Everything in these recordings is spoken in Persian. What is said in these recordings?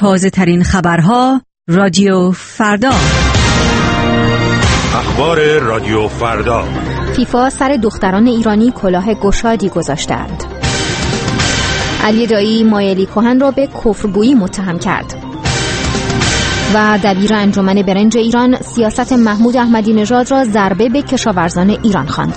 تازه ترین خبرها رادیو فردا. اخبار رادیو فردا. فیفا سر دختران ایرانی کلاه گشادی گذاشتند. علی دایی مایلی کهن را به کفرگویی متهم کرد. و دبیر انجمن برنج ایران سیاست محمود احمدی نژاد را ضربه به کشاورزان ایران خواند.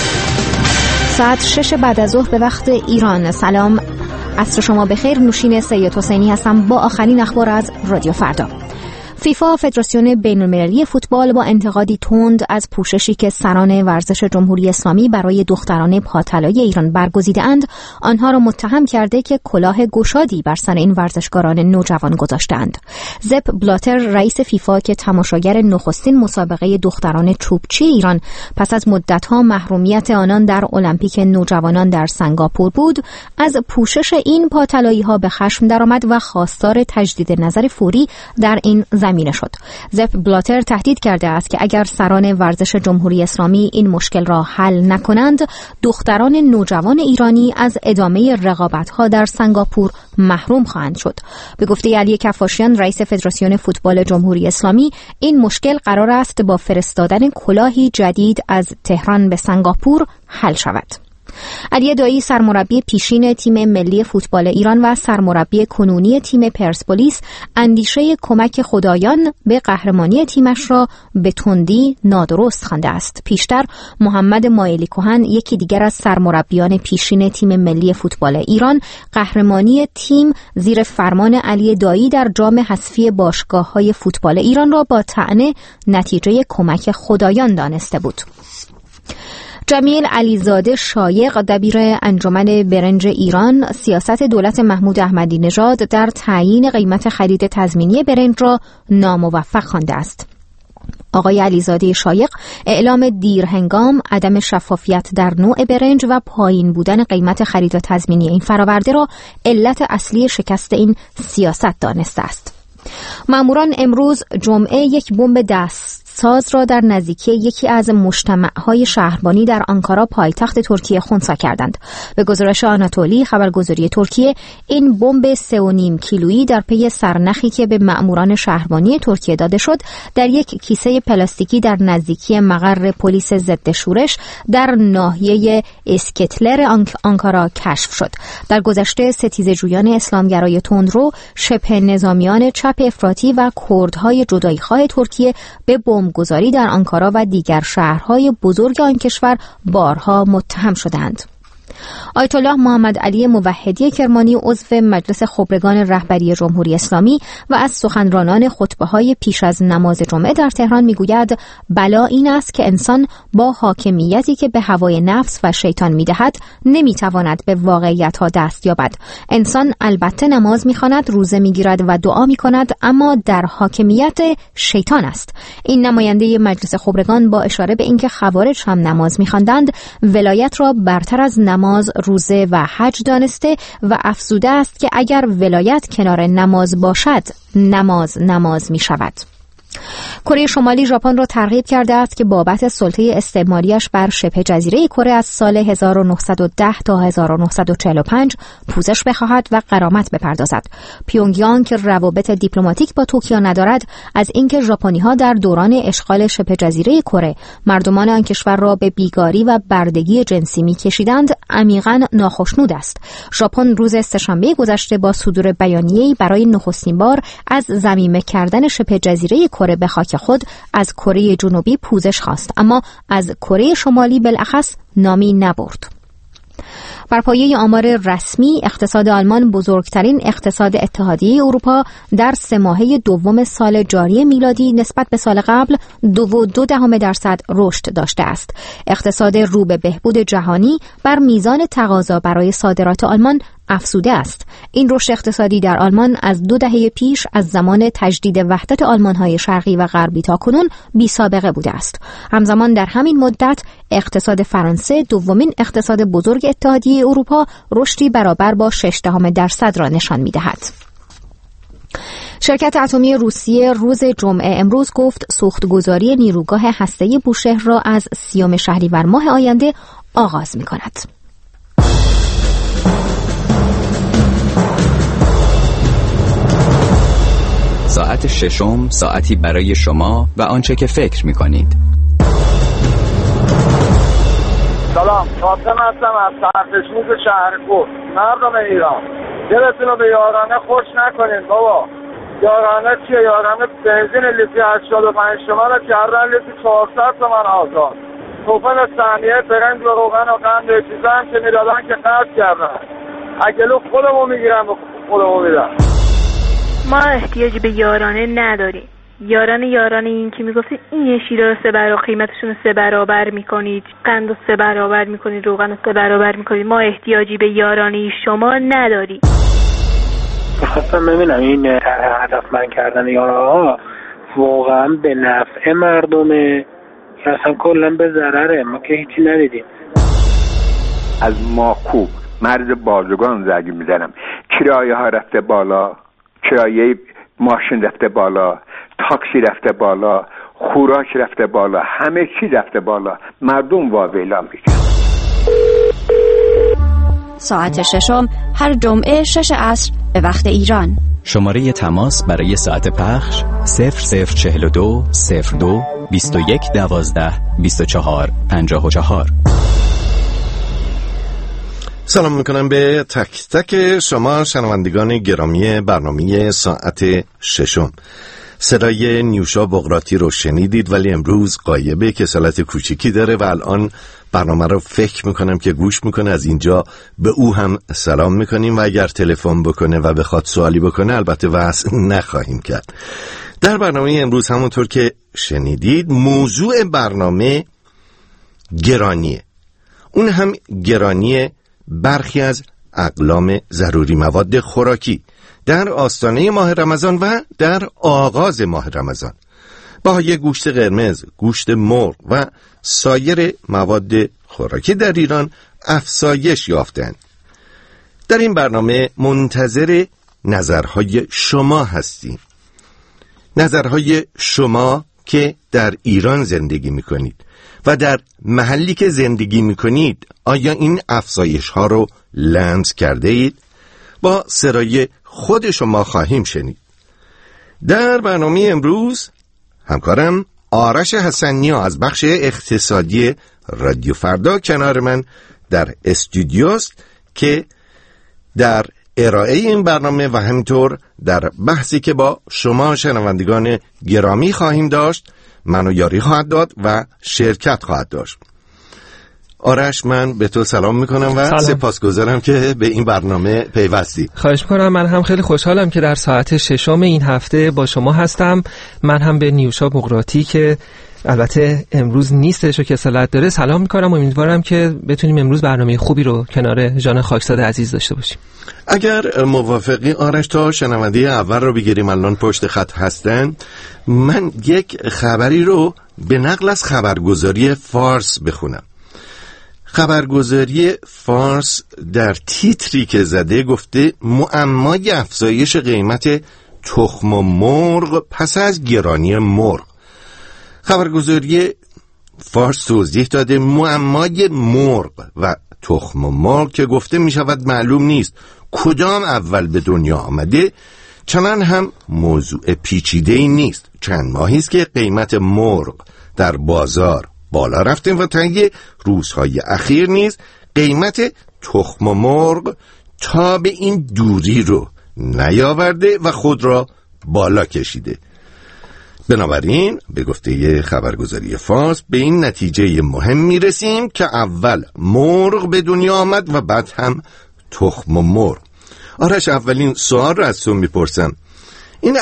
ساعت 6 بعد از ظهر به وقت ایران. سلام، عصر شما بخیر. نوشین سید حسینی هستم با آخرین اخبار از رادیو فردا. فیفا فدراسیون بین‌المللی فوتبال با انتقادی تند از پوششی که سران ورزش جمهوری اسلامی برای دختران پاطلای ایران برگزیده‌اند، آنها را متهم کرده که کلاه گشادی بر سر این ورزشکاران نوجوان گذاشتند. زپ بلاتر رئیس فیفا که تماشاگر نخستین مسابقه دختران چوبچی ایران پس از مدت‌ها محرومیت آنان در المپیک نوجوانان در سنگاپور بود، از پوشش این پاطلایی‌ها به خشم درآمد و خواستار تجدید نظر فوری در این زمینه شد. زپ بلاتر تهدید کرده است که اگر سران ورزش جمهوری اسلامی این مشکل را حل نکنند، دختران نوجوان ایرانی از ادامه رقابت‌ها در سنگاپور محروم خواهند شد. به گفته علی کفاشیان رئیس فدراسیون فوتبال جمهوری اسلامی، این مشکل قرار است با فرستادن کلاهی جدید از تهران به سنگاپور حل شود. علی دایی سرمربی پیشین تیم ملی فوتبال ایران و سرمربی کنونی تیم پرسپولیس اندیشه کمک خدایان به قهرمانی تیمش را به تندی نادرست خوانده است. پیشتر محمد مایلی کهن، یکی دیگر از سرمربیان پیشین تیم ملی فوتبال ایران، قهرمانی تیم زیر فرمان علی دایی در جام حذفی باشگاه‌های فوتبال ایران را با طعنه نتیجه کمک خدایان دانسته بود. جمیل علیزاده شایق دبیر انجمن برنج ایران سیاست دولت محمود احمدی نژاد در تعیین قیمت خرید تضمینی برنج را ناموفق خوانده است. آقای علیزاده شایق اعلام دیرهنگام، عدم شفافیت در نوع برنج و پایین بودن قیمت خرید تضمینی این فراورده را علت اصلی شکست این سیاست دانسته است. ماموران امروز جمعه یک بمب دستساز را در نزدیکی یکی از مجتمع‌های شهربانی در آنکارا پایتخت ترکیه خنثی کردند. به گزارش آناتولی خبرگزاری ترکیه، این بمب 3.5 کیلویی در پی سرنخی که به ماموران شهربانی ترکیه داده شد در یک کیسه پلاستیکی در نزدیکی مقر پلیس ضد شورش در ناحیه اسکتلر آنکارا کشف شد. در گذشته ستیزه‌جویان اسلامگرای تندرو، شبه نظامیان چپ افراطی و کردهای جدایی‌خواه ترکیه به بمبگذاری در آنکارا و دیگر شهرهای بزرگ آن کشور بارها متهم شدند. آیت الله محمد علی موحدی کرمانی عضو مجلس خبرگان رهبری جمهوری اسلامی و از سخنرانان خطبه‌های پیش از نماز جمعه در تهران میگوید بلا این است که انسان با حاکمیتی که به هوای نفس و شیطان میدهد نمیتواند به واقعیت‌ها دست یابد. انسان البته نماز میخواند، روزه میگیرد و دعا میکند، اما در حاکمیت شیطان است. این نماینده مجلس خبرگان با اشاره به اینکه خوارج هم نماز میخواندند، ولایت را برتر از نماز، روزه و حج دانسته و افزوده است که اگر ولایت کنار نماز باشد، نماز می شود. کره شمالی ژاپن را ترغیب کرده است که بابت سلطه استعماریش بر شبه جزیره کره از سال 1910 تا 1945 پوزش بخواهد و غرامت بپردازد. پیونگیانگ که روابط دیپلماتیک با توکیو ندارد، از اینکه ژاپنی‌ها در دوران اشغال شبه جزیره کره مردمان آن کشور را به بیگاری و بردگی جنسی می‌کشیدند، عمیقاً ناخشنود است. ژاپن روز سه‌شنبه گذشته با صدور بیانیه‌ای برای نخستین بار از ضمیمه کردن شبه جزیره کره به خاک خود از کره جنوبی پوزش خواست، اما از کره شمالی بالاخص نامی نبرد. بر پایه آمار رسمی، اقتصاد آلمان بزرگترین اقتصاد اتحادیه اروپا در 3 ماهه دوم سال جاری میلادی نسبت به سال قبل 2.2% رشد داشته است. اقتصاد رو به بهبود جهانی بر میزان تقاضا برای صادرات آلمان افزوده است. این رشد اقتصادی در آلمان از 2 دهه پیش از زمان تجدید وحدت آلمان‌های شرقی و غربی تا کنون بی سابقه بوده است. همزمان در همین مدت اقتصاد فرانسه، دومین اقتصاد بزرگ اتحادیه اروپا، رشدی برابر با 0.6% را نشان می‌دهد. شرکت اتمی روسیه روز جمعه امروز گفت سوختگذاری نیروگاه هسته‌ای بوشهر را از 30 شهریور ماه آینده آغاز می‌کند. ساعت ششم ساعتی برای شما و آنچه که فکر می‌کنید. سلام، قاسم هستم از سرخشموز شهرکوه. مردم ایران، دلتون رو به یارانه خوش نکنین بابا. یارانه چیه؟ یارانه بنزین لیتری 85 تومن رو کردن لیتری 400 تومن آزاد. توفن ثانیه برنج و روغن و قند و چیزا هم که میدادن که قطع کردن. اگلو خودمو میگیرم و خودمو میدم. ما احتیاجی به یارانه نداریم. یارانه این که میگفتی این شیره رو 3 برابر قیمتشون رو 3 برابر میکنید، قند رو 3 برابر میکنید، روغن رو 3 برابر میکنید. ما احتیاجی به یارانه شما نداریم. خواستم ببینم این هدفمند کردن یارانه واقعا به نفع مردمه یا اصلا کلا به ضرره؟ ما که هیچی ندیدیم. از ماکو مرز بازرگان زنگ میزنم، کرایه ها رفته بالا، کرایه ماشین رفته بالا، تاکسی رفته بالا، خوراک رفته بالا، همه چی رفته بالا. مردم واویلا میشن. ساعت ششم هر جمعه 6 عصر به وقت ایران. شماره تماس برای ساعت پخش 0042 02 21 12 24 54. سلام میکنم به تک تک شما شنوندگان گرامی برنامه ساعت ششم. صدای نیوشا بغراتی رو شنیدید، ولی امروز غایبه، کسالت کوچیکی داره و الان برنامه رو فکر میکنم که گوش میکنه. از اینجا به او هم سلام میکنیم و اگر تلفن بکنه و بخواد سوالی بکنه البته واسه نخواهیم کرد. در برنامه امروز همونطور که شنیدید موضوع برنامه گرانیه، اون هم گرانی برخی از اقلام ضروری مواد خوراکی در آستانه ماه رمضان و در آغاز ماه رمضان. بهای گوشت قرمز، گوشت مرغ و سایر مواد خوراکی در ایران افزایش یافتند. در این برنامه منتظر نظرهای شما هستیم. نظرهای شما که در ایران زندگی میکنید و در محلی که زندگی میکنید آیا این افزایش ها رو لمس کرده اید؟ با سرای خود شما خواهیم شنید. در برنامه امروز همکارم آرش حسنیا از بخش اقتصادی رادیو فردا کنار من در استودیوست که در ارائه این برنامه و همینطور در بحثی که با شما شنوندگان گرامی خواهیم داشت منو یاری خواهد داد و شرکت خواهد داشت. آرش، من به تو سلام میکنم و سپاسگزارم که به این برنامه پیوستی. خواهش میکنم. من هم خیلی خوشحالم که در ساعت ششم این هفته با شما هستم. من هم به نیوشا بغراتی که البته امروز نیستش و کسالت داره سلام میکنم و امیدوارم که بتونیم امروز برنامه خوبی رو کنار جان خاکزاده عزیز داشته باشیم. اگر موافقی آرش تا شنونده اول رو بگیریم، الان پشت خط هستن. من یک خبری رو به نقل از خبرگزاری فارس بخونم. خبرگزاری فارس در تیتری که زده گفته معمای افزایش قیمت تخم مرغ پس از گرانی مرغ. خبرگزاری فارس توضیح داده معمای مرغ و تخم مرغ که گفته می شود معلوم نیست کدام اول به دنیا آمده، چنان هم موضوع پیچیده‌ای نیست. چند ماهی است که قیمت مرغ در بازار بالا رفته و طی روزهای اخیر نیز قیمت تخم مرغ تا به این دوری رو نیاورده و خود را بالا کشیده. بنابراین به گفته خبرگزاری فارس به این نتیجه مهم میرسیم که اول مرغ به دنیا آمد و بعد هم تخم مرغ. آرش، اولین سوال رو از تو میپرسم. این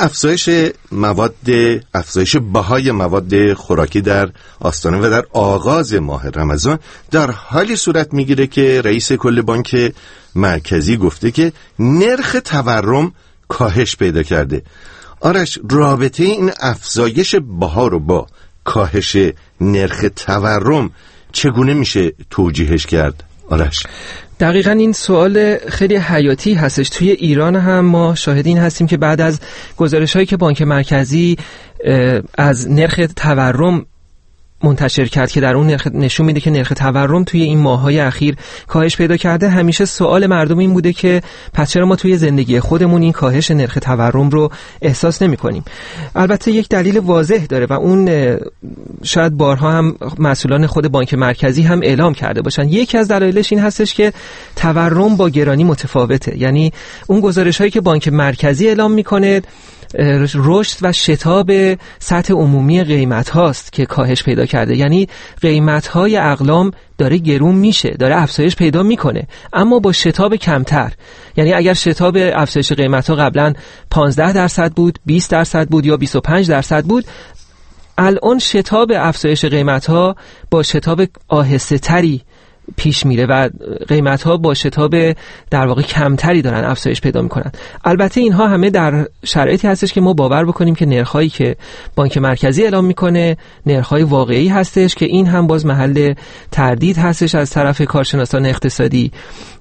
افزایش بهای مواد خوراکی در آستانه و در آغاز ماه رمضان در حالی صورت میگیره که رئیس کل بانک مرکزی گفته که نرخ تورم کاهش پیدا کرده. آرش، رابطه این افزایش بها رو با کاهش نرخ تورم چگونه میشه توجیهش کرد؟ آرش، دقیقاً این سوال خیلی حیاتی هستش. توی ایران هم ما شاهد این هستیم که بعد از گزارش‌هایی که بانک مرکزی از نرخ تورم منتشر کرد که در اون نشون میده که نرخ تورم توی این ماه‌های اخیر کاهش پیدا کرده، همیشه سوال مردم این بوده که پس چرا ما توی زندگی خودمون این کاهش نرخ تورم رو احساس نمی‌کنیم؟ البته یک دلیل واضح داره و اون شاید بارها هم مسئولان خود بانک مرکزی هم اعلام کرده باشن. یکی از دلایلش این هستش که تورم با گرانی متفاوته. یعنی اون گزارش‌هایی که بانک مرکزی اعلام می‌کنه رشد و شتاب سطح عمومی قیمت هاست که کاهش پیدا کرده. یعنی قیمت های اقلام داره گرون میشه، داره افزایش پیدا میکنه، اما با شتاب کمتر. یعنی اگر شتاب افزایش قیمت ها قبلا 15% بود، 20% بود یا 25% بود، الان شتاب افزایش قیمت ها با شتاب آهسته تری پیش میره و قیمت ها با شتاب در واقع کمتری دارن افزایش پیدا میکنن. البته اینها همه در شرایطی هستش که ما باور بکنیم که نرخ‌هایی که بانک مرکزی اعلام میکنه نرخ‌های واقعی هستش، که این هم باز محل تردید هستش از طرف کارشناسان اقتصادی.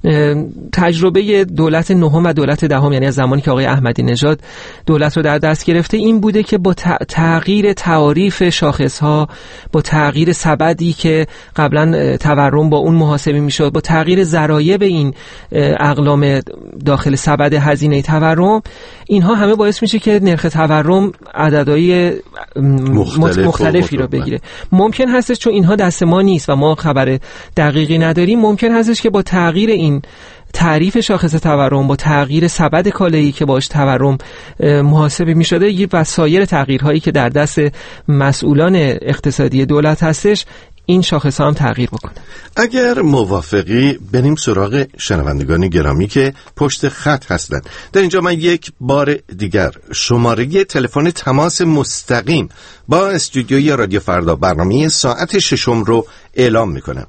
تجربه دولت نهم و دولت دهم، یعنی از زمانی که آقای احمدی نژاد دولت رو در دست گرفته، این بوده که با تغییر تعاریف شاخص‌ها، با تغییر سبدی که قبلا تورم با اون محاسبه میشد، با تغییر ضرایب این اقلام داخل سبد هزینه تورم، اینها همه باعث میشه که نرخ تورم عددهای مختلفی رو بگیره. ممکن هستش چون اینها دست ما نیست و ما خبر دقیقی نداریم، ممکن هستش که با تغییر این تعریف شاخص تورم، با تغییر سبد کالایی که باش تورم محاسبه میشده و سایر تغییرهایی که در دست مسئولان اقتصادی دولت هستش، این شاخص هم تغییر بکنه. اگر موافقی بریم سراغ شنوندگان گرامی که پشت خط هستند. در اینجا من یک بار دیگر شماره تلفن تماس مستقیم با استودیوی رادیو فردا برنامه ساعت ششم رو اعلام میکنم.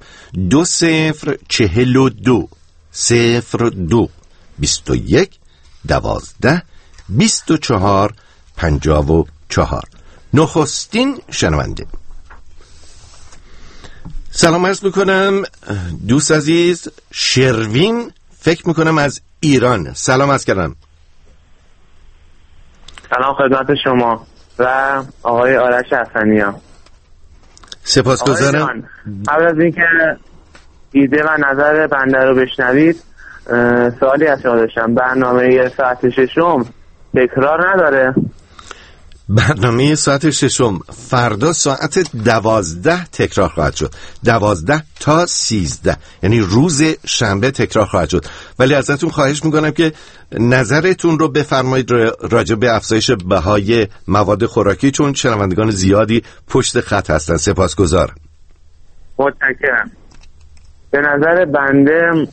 2042 02 21 12 24 54. نخستین شنونده. سلام عرض میکنم دوست عزیز شروین، فکر میکنم از ایران. سلام عرض کردم. سلام خدمت شما و آقای آرش حسنیان. سپاسگزارم. قبل از اینکه ایده و نظر بنده رو بشنوید، سوالی از شما داشتم. برنامه ساعت ششم تکرار نداره؟ برنامه ساعت ششم فردا ساعت 12 تکرار خواهد شد. 12 تا 13، یعنی روز شنبه تکرار خواهد شد. ولی ازتون خواهش میکنم که نظرتون رو بفرمایید راجع به افزایش بهای مواد خوراکی، چون شنوندگان زیادی پشت خط هستن. سپاسگزارم. متشکرم. به نظر بنده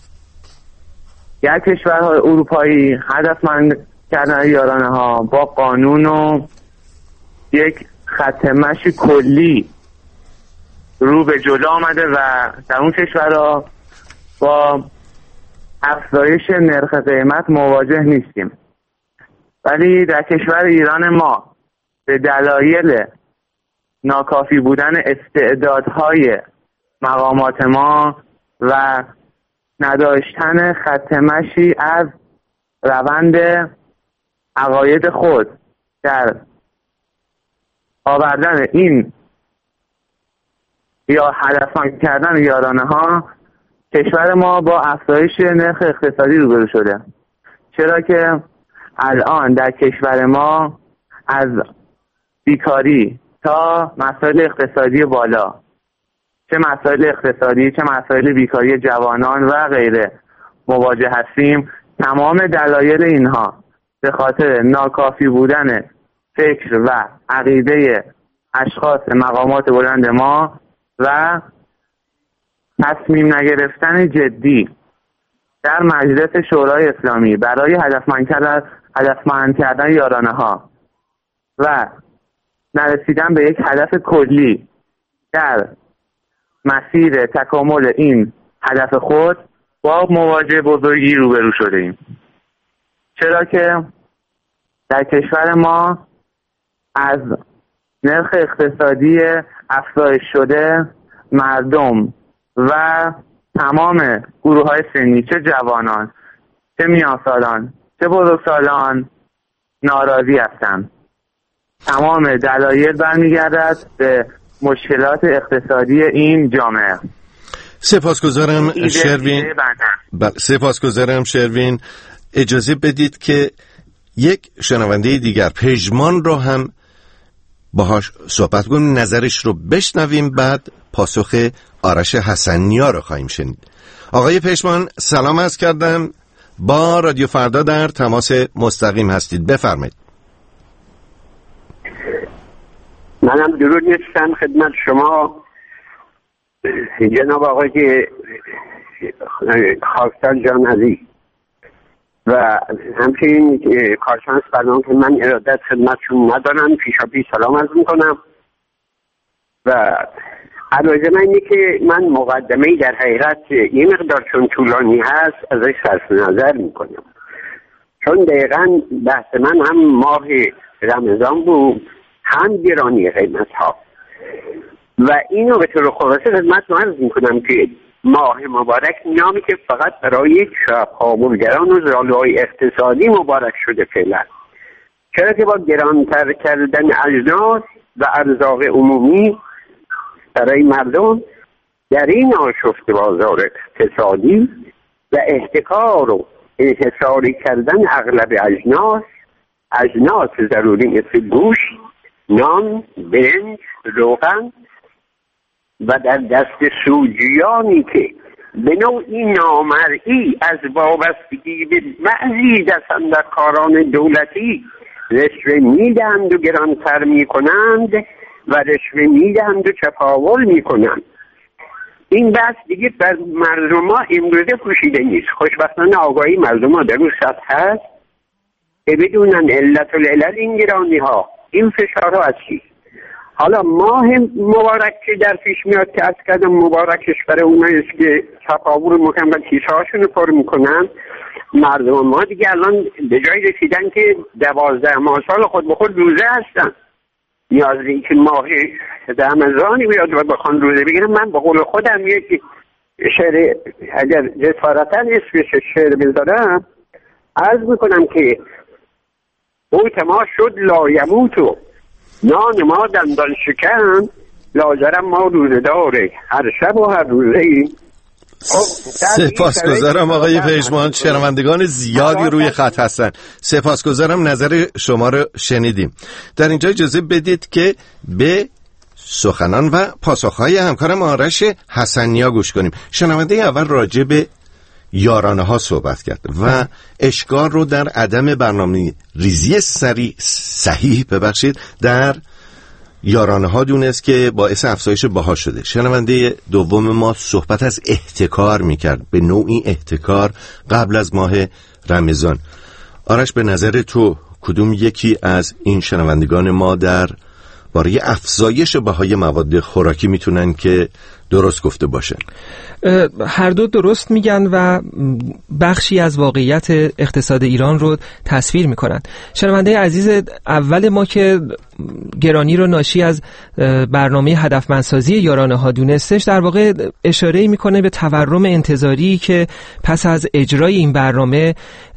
یک کشورهای اروپایی هدفمند کردن یارانه ها با قانون و یک خط مشی کلی رو به جلو آمده و در اون کشورها با افزایش نرخ قیمت مواجه نیستیم. ولی در کشور ایران ما به دلایل ناکافی بودن استعدادهای مقامات ما و نداشتن خط مشی از روند عقاید خود در آوردن این یا هدفمند کردن یارانه ها، کشور ما با افزایش نرخ اقتصادی روبرو شده. چرا که الان در کشور ما از بیکاری تا مسائل اقتصادی بالا، چه مسائل اقتصادی چه مسائل بیکاری جوانان و غیره مواجه هستیم. تمام دلایل اینها به خاطر ناکافی بودن فکر و عقیده اشخاص مقامات بلند ما و تصمیم نگرفتن جدی در مجلس شورای اسلامی برای هدفمند کردن یارانه ها و نرسیدن به یک هدف کلی در مسیر تکامل این هدف خود با مواجهه بزرگی روبرو شده ایم. چرا که در کشور ما از نرخ اقتصادی افزایش شده مردم و تمام گروه‌های سنی، چه جوانان چه میانسالان چه بزرگسالان، ناراضی هستند. تمام دلایل برمیگردد به مشکلات اقتصادی این جامعه. سپاسگزارم شروین. اجازه بدید که یک شنونده دیگر پژمان رو هم باهاش صحبت کنیم، نظرش رو بشنویم، بعد پاسخ آرش حسنیا رو خواهیم شنید. آقای پژمان سلام عرض کردم، با رادیو فردا در تماس مستقیم هستید، بفرمایید. منم درود نیستم خدمت شما جناب آقای خاکسار جان عزیز و همچنین کارشناس برنامه که من ارادت خدمتشون ندارم، پیشا پیش سلام عرض میکنم. و عرض من اینه که من مقدمه‌ای در حقیقت یه مقدار چون طولانی هست ازش صرف نظر میکنم، چون دقیقا بحث من هم ماه رمضان بود، هم گرانی قیمت ها، و اینو به طور خلاصه خدمتتون عرض میکنم که ماه مبارک نامی که فقط برای چپاولگران و زالوهای اقتصادی مبارک شده فعلا، چرا که با گرانتر کردن اجناس و ارزاق عمومی برای مردم در این آشفته بازار اقتصادی و احتکار و انحصاری کردن اغلب اجناس ضروری مثل گوشت، نان، برنج، روغن و در دست سوجیانی که به نوعی نامرئی از وابستگی به بعضی دستاندرکاران دولتی رشوه میدهند و گرانتر میکنند و رشوه میدهند و چپاول میکنند. این بحث دیگه بر مردم ها امروزه پوشیده نیست. خوشبختانه آگاهی مردم ها در اون سطح هست که بدونن علت العلل این گرانی ها، این فشارها از چی. حالا ماه مبارک که در پیش میاد که از کردم مبارکش برای اوناییست که چپاول مکمل کیسه هاشون پر میکنن، مردم ما دیگه الان به جای رسیدن که 12 ماه سال خود به خود روزه هستن، نیاز این که ماه رمضانی بیاد و بخوان روزه بگیرن. من به قول خودم یک شعر اگر جسارتا اسمش شعر بذارم عرض میکنم که قوت ما شد لایموتو، نان ما دندان شکن، لاجرم ما روزه داره هر شب و هر روزه. سپاسگزارم آقای پژمان، شنوندگان زیادی روی خط هستن. سپاسگزارم، نظر شما رو شنیدیم. در اینجا اجازه بدید که به سخنان و پاسخهای همکارم آرش حسنیا گوش کنیم. شنونده اول راجع به یارانه ها صحبت کرد و اشکال رو در عدم برنامه ریزی صحیح در یارانه ها دونست که باعث افزایش بها شده. شنونده دوم ما صحبت از احتکار میکرد، به نوعی احتکار قبل از ماه رمضان. آرش به نظر تو کدوم یکی از این شنوندگان ما در باره افزایش بهای مواد خوراکی میتونن که درست گفته باشن؟ هر دو درست میگن و بخشی از واقعیت اقتصاد ایران رو تصویر میکنن. شنونده عزیز اول ما که گرانی رو ناشی از برنامه هدفمندسازی یارانه ها دونستش، در واقع اشاره میکنه به تورم انتظاری که پس از اجرای این برنامه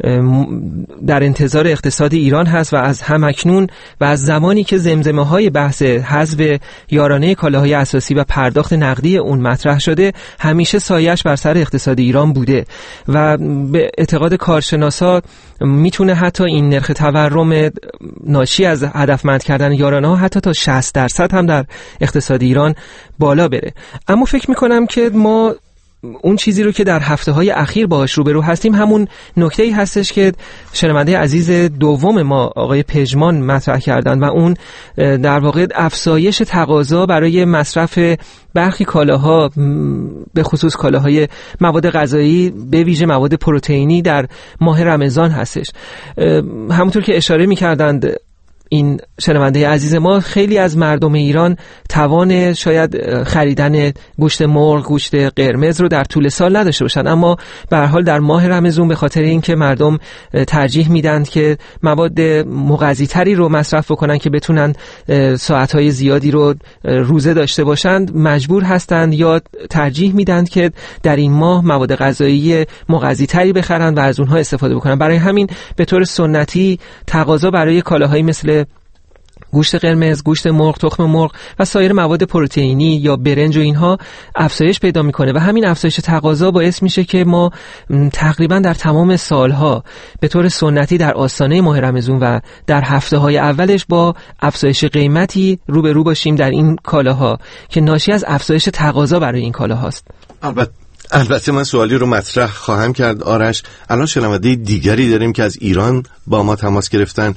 در انتظار اقتصاد ایران هست و از همکنون و از زمانی که زمزمه های بحث حذف یارانه کالاهای اساسی و پرداخت نقدی اون مطرح شده، همیشه سایش بر سر اقتصاد ایران بوده و به اعتقاد کارشناسا میتونه حتی این نرخ تورم ناشی از هدفمند کردن یارانه ها حتی تا 60% هم در اقتصاد ایران بالا بره. اما فکر میکنم که ما اون چیزی رو که در هفته‌های اخیر باهاش روبرو هستیم همون نکته‌ای هستش که شنونده عزیز دوم ما آقای پژمان مطرح کردن و اون در واقع افزایش تقاضا برای مصرف برخی کالاها، به خصوص کالاهای مواد غذایی به ویژه مواد پروتئینی در ماه رمضان هستش. همونطور که اشاره می‌کردند این شنونده عزیز ما، خیلی از مردم ایران توان شاید خریدن گوشت مرغ، گوشت قرمز رو در طول سال نداشته باشن، اما به هر حال در ماه رمضان به خاطر اینکه مردم ترجیح میدن که مواد مغذی تری رو مصرف بکنن که بتونن ساعتهای زیادی رو روزه داشته باشند، مجبور هستند یا ترجیح میدن که در این ماه مواد غذایی مغذی تری بخرن و از اونها استفاده بکنن. برای همین به طور سنتی تقاضا برای کالاهایی مثل گوشت قرمز، گوشت مرغ، تخم مرغ و سایر مواد پروتئینی یا برنج و اینها افزایش پیدا میکنه و همین افزایش تقاضا باعث میشه که ما تقریبا در تمام سالها به طور سنتی در آستانه ماه رمضان و در هفته‌های اولش با افزایش قیمتی روبرو باشیم در این کالاها که ناشی از افزایش تقاضا برای این کالاهاست. البته من سوالی رو مطرح خواهم کرد آرش. الان شنونده دیگری داریم که از ایران با ما تماس گرفتن.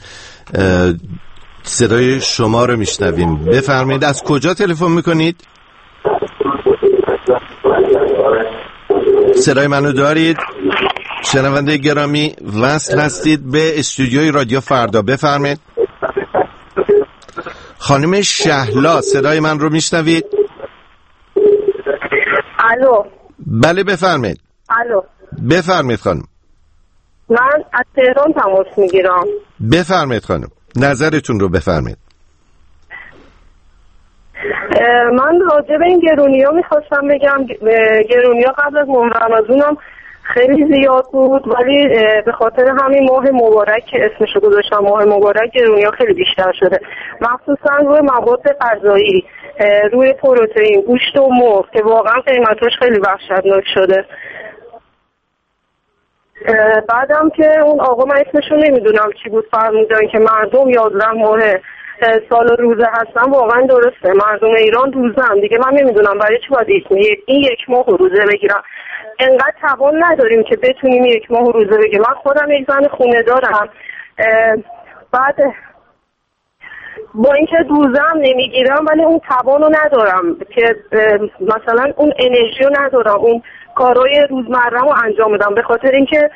صدای شما رو میشنویم. بفرمایید از کجا تلفن میکنید؟ صدای منو دارید؟ شنونده گرامی وصل هستید به استودیوی رادیو فردا. بفرمایید. خانم شهلا صدای من رو میشنوید؟ الو. بله بفرمایید. الو. بفرمایید خانم. من از تهران تماس میگیرم. بفرمایید خانم. نظرتون رو بفرمایید. من راجع به این گرونی‌ها میخواستم بگم. گرونی‌ها قبل از ماه رمضان هم خیلی زیاد بود، ولی به خاطر همین ماه مبارک که اسمشو گذاشتم ماه مبارک گرونی‌ها خیلی بیشتر شده، مخصوصا روی مواد غذایی، روی پروتئین، گوشت و مرغ که واقعا قیمتش خیلی وحشتناک شده. بعدم که اون آقا من اسمشو نمیدونم چی بود فرمودن که مردم 11 ماه سال روزه هستن، واقعا درسته. مردم ایران روزه هم دیگه، من نمیدونم برای چی باید این یک ماه روزه بگیرم. انقدر توان نداریم که بتونیم یک ماه روزه بگیرم. من خودم یک زن خونه دارم، بعد با اینکه روزه هم نمیگیرم ولی اون توانو ندارم که مثلا اون انرژیو ندارم اون کارهای روزمره‌مو انجام بدم، به خاطر اینکه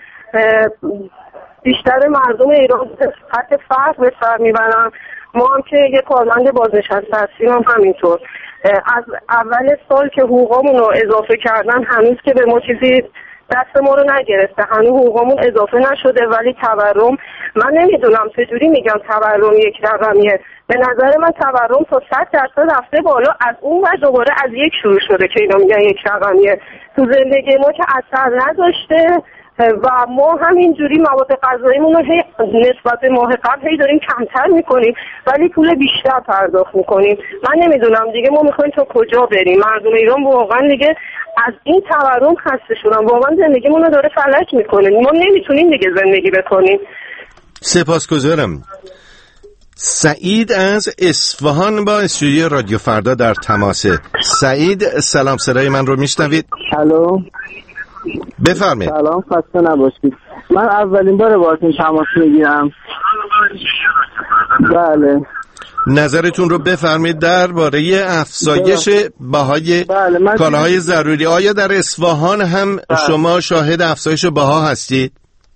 بیشتر مردم ایران خط فقر به سر میبرن. ما هم که یه کارمند بازنشسته هستیم هم همینطور. از اول سال که حقوقامون رو اضافه کردن هنوز که به ما چیزی دست ما رو نگرفته، هنوز حقوقامون اضافه نشده، ولی تورم من نمیدونم چجوری میگم تورم یک رقمیه. به نظر من تورم تا 100% رفته بالا، از اون ور دوباره از یک شروع شده که اینا میگن یک رقمیه. تو زندگی ما که اثر نداشته و ما همینجوری مواد غذاییمون رو نسبت به ماه قبل هی داریم کمتر میکنیم ولی پول بیشتر پرداخت میکنیم. من نمیدونم دیگه ما میخوایم تا کجا بریم. مردم ایران واقعا دیگه از این تورم خسته شدن، واقعا زندگیمون رو داره فلج میکنه. ما نمیتونیم دیگه زندگی بکنیم. سپاسگزارم. سعید از اصفهان با استودیو رادیو فردا در تماسه. سعید سلام، صدای من رو میشنوید؟ الو. بفرمایید. سلام، خسته نباشید. من اولین بار باهاتون تماس میگیرم. بله. نظرتون رو بفرمایید درباره افزایش بهای کالاهای ضروری. آیا در اصفهان هم شما شاهد افزایش بها هستید؟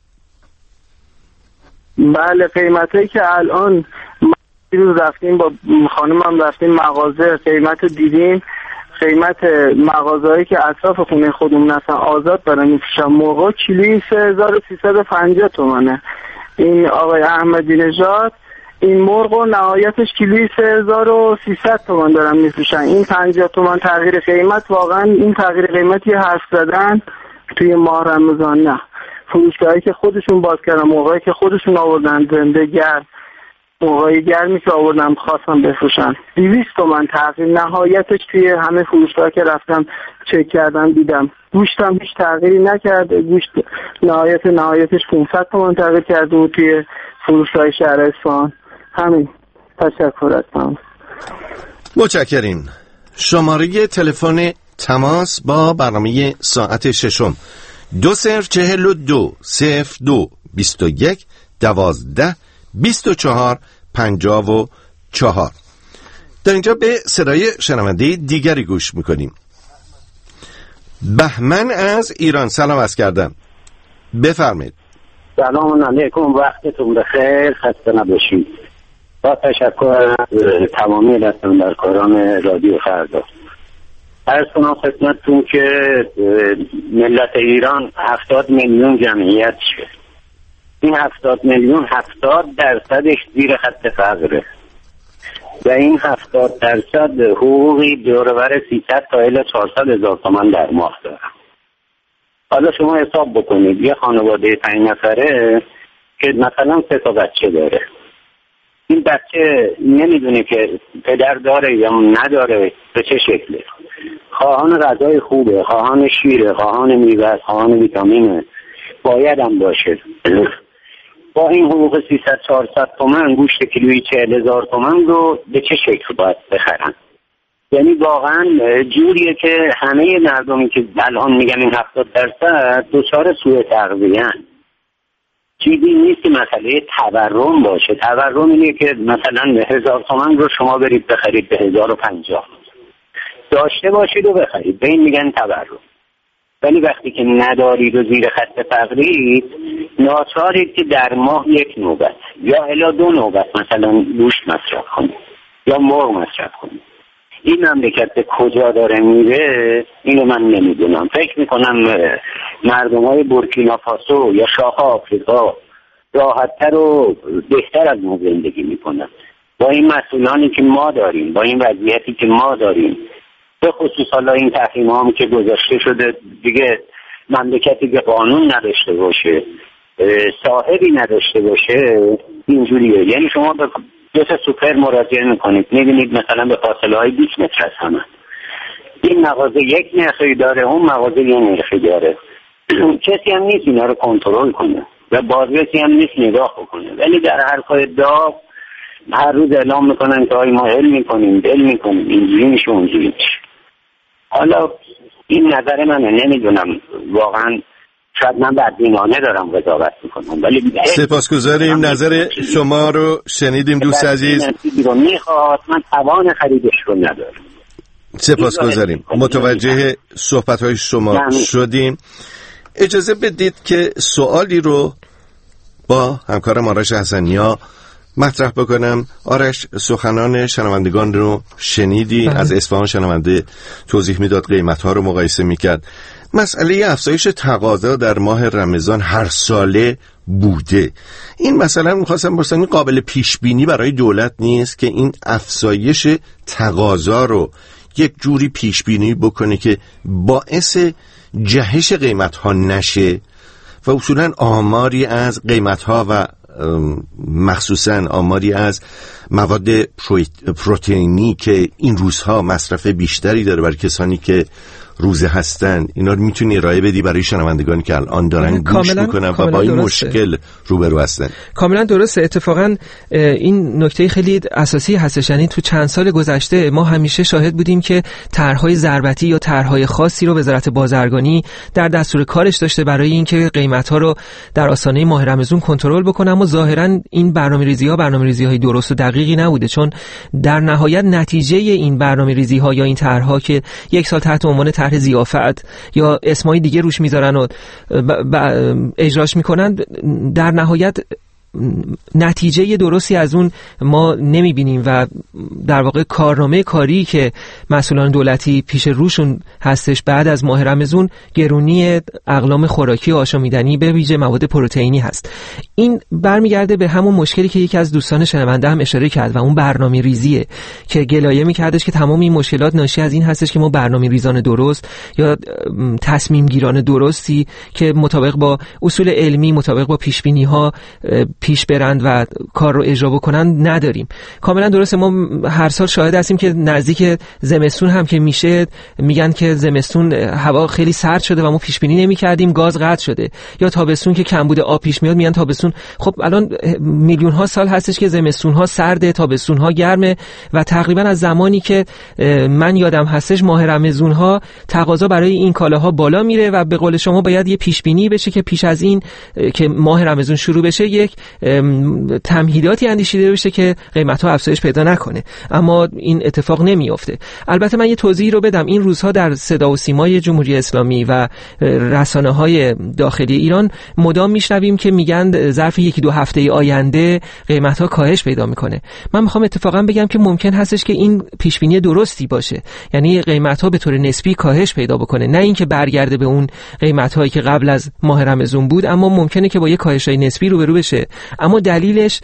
بله، قیمتایی که الان دیروز رفتیم با خانمم رفتیم مغازه، قیمت دیدیم. قیمت مغازه‌ای که اطراف خونه خودمون هستن آزاد دارن میفروشن، مرغ کیلویی 3350 تومانه. این آقای احمدی نژاد این مرغ و نهایتش کیلویی 3300 تومان دارن میفروشن. این 50 تومان تغییر قیمت، واقعا این تغییر قیمتی حرف زدن توی ماه رمضان نه. فروشگاهایی که خودشون باز کردن، موقعی که خودشون آوردن زنده گرم، موقعی گرمی که آوردن خواستم بفروشن، 200 تومن تغییر نهایتش. توی همه فروشگاه که رفتم چک کردم دیدم. گوشتم هیچ تغییری نکرده، گوشت نهایتش 500 تومن تغییر کرده بود توی فروشگاه شهر اصفهان. همین. تشکر ازتون. متشکرم. شماره تلفن تماس با برنامه ساعت ششم 2042 02 21 12 24 54. در اینجا به صدای شنونده دیگری گوش میکنیم. بهمن از ایران سلام عرض کردم. بفرمایید. سلام علیکم، وقتتون بخیر، خسته نباشید. با تشکر از تمامی دستاندرکاران رادیو فردا. عرض کنم خدمتتون که ملت ایران 70 میلیون جمعیت شد. این 70 میلیون 70% زیر خط فقره و این 70% حقوقی دورور 300 تا الی 400 هزار تومان در ماه دارن. حالا شما حساب بکنید یه خانواده 5 نفره که مثلا 3 تا بچه داره، این بچه نمیدونه که پدر داره یا نداره، به چه شکله. خواهان غذای خوبه، خواهان شیره، خواهان میوه، خواهان ویتامینه، باید هم باشه. با این حقوق 300-400 تومن گوشت کیلویی 40,000 تومن رو به چه شکل باید بخرن؟ یعنی واقعا جوریه که همه مردمی که الان میگن این 70% دچار سوء تغذیه‌اند. چیزی نیست که مسئله تورم باشه. تورم اینه که مثلا 1000 تومن رو شما برید بخرید به 1050 داشته باشید و بخرید، به این میگن تورم. ولی وقتی که ندارید و زیر خط فقرید، ناچارید که در ماه یک نوبت یا الی 2 نوبت مثلا گوشت مصرف کنید یا مرغ مصرف کنید. این مملکت به کجا داره میره اینو من نمیدونم. فکر میکنم مردم های بورکینافاسو یا شاخ آفریقا راحت‌تر و بهتر از ما زندگی میکنن. با این مسئولانی که ما داریم، با این وضعیتی که ما داریم، به خصوص حالا این تحریم هم که گذاشته شده، دیگه مملکتی که قانون نداشته باشه، صاحبی نداشته باشه، اینجوریه. یعنی شما به 2 تا سوپر مراجعه میکنید، میبینید مثلا به فاصله های 20 متر از همه این مغازه یک نرخی داره، اون مغازه یک نرخی داره. کسی هم نیست اینا رو کنترل کنه و بازرسی هم نیست نگاه بکنه. ولی در حرفای داغ هر روز اعلام میکنن که ما حل میکنیم، دل میکنیم، اینجوری میشه اونجوری میشه. حالا این نظر منه، نمیدونم واقعا، شاید من بدبینانه دارم قضاوت میکنم، ولی سپاسگزاریم. نظر شما رو شنیدیم دوست عزیز. میخواد، من توان خریدش رو ندارم. سپاسگزاریم، متوجه صحبت‌های شما شدیم. اجازه بدید که سوالی رو با همکارم آرش حسنیا مطرح بکنم. آرش، سخنان شنوندگان رو شنیدی. از اصفهان شنونده توضیح میداد، قیمت‌ها رو مقایسه میکرد. مسئله افزایش تقاضا در ماه رمضان هر ساله بوده. این مثلا می‌خواستم بپرسم، این قابل پیش بینی برای دولت نیست که این افزایش تقاضا رو یک جوری پیش بینی بکنه که باعث جهش قیمت‌ها نشه و اصولاً آماری از قیمت‌ها و مخصوصاً آماری از مواد پروتئینی که این روزها مصرف بیشتری داره برای کسانی که روزه هستن، اینا رو میتونی ارائه بدی برای شنوندگانی که الان دارن گوش میکنن و با این مشکل روبرو هستن؟ کاملا درسته. اتفاقا این نکته خیلی اساسی هستش. یعنی تو چند سال گذشته ما همیشه شاهد بودیم که طرح‌های ضربتی یا طرح‌های خاصی رو وزارت بازرگانی در دستور کارش داشته برای اینکه قیمت‌ها رو در آستانه ماه رمضان کنترل بکنه، اما ظاهراً این برنامه‌ریزی‌های درست و دقیقی نبوده، چون در نهایت نتیجه این برنامه‌ریزی‌ها یا این طرح‌ها که یک سال تحت عنوان طرح ضیافت یا اسمای دیگه روش میذارن و اجراش میکنن، در نهایت نتیجه درستی از اون ما نمیبینیم و در واقع کارنامه کاری که مسئولان دولتی پیش روشون هستش بعد از ماه رمضان گرونی اقلام خوراکی و آشامیدنی به ویژه مواد پروتئینی هست. این برمیگرده به همون مشکلی که یکی از دوستان شنونده هم اشاره کرد و اون برنامه ریزیه که گلایه میکردش که تمام این مشکلات ناشی از این هستش که ما برنامه ریزان درست یا تصمیم گیران درستی که مطابق با اصول علمی، مطابق با پیش بینی ها پیش برند و کار رو اجرا بکنن نداریم. کاملا درسته. ما هر سال شاهد هستیم که نزدیک زمستون هم که میشه میگن که زمستون هوا خیلی سرد شده و ما پیش بینی نمی‌کردیم، گاز قطع شده. یا تابستون که کمبود آب پیش میاد میگن تابستون، خب الان میلیون ها سال هستش که زمستون ها سرده، تابستون ها گرمه و تقریبا از زمانی که من یادم هستش ماه رمضان ها تقاضا برای این کالاها بالا میره و به قول شما باید یه پیش بینی بشه که پیش از این که ماه رمضان شروع بشه یک تمهیداتی اندیشیده بشه که قیمت‌ها افزایش پیدا نکنه، اما این اتفاق نمیافته. البته من یه توضیحی رو بدم. این روزها در صدا و سیمای جمهوری اسلامی و رسانه‌های داخلی ایران مدام میشنویم که میگن ظرف 1-2 هفته آینده قیمت‌ها کاهش پیدا میکنه. من میخوام اتفاقا بگم که ممکن هستش که این پیش بینی درستی باشه، یعنی قیمت‌ها به طور نسبی کاهش پیدا بکنه، نه اینکه برگرده به اون قیمت‌هایی که قبل از ماه رمضان بود، اما ممکنه که با یه کاهش‌های نسبی روبرو بشه. اما دلیلش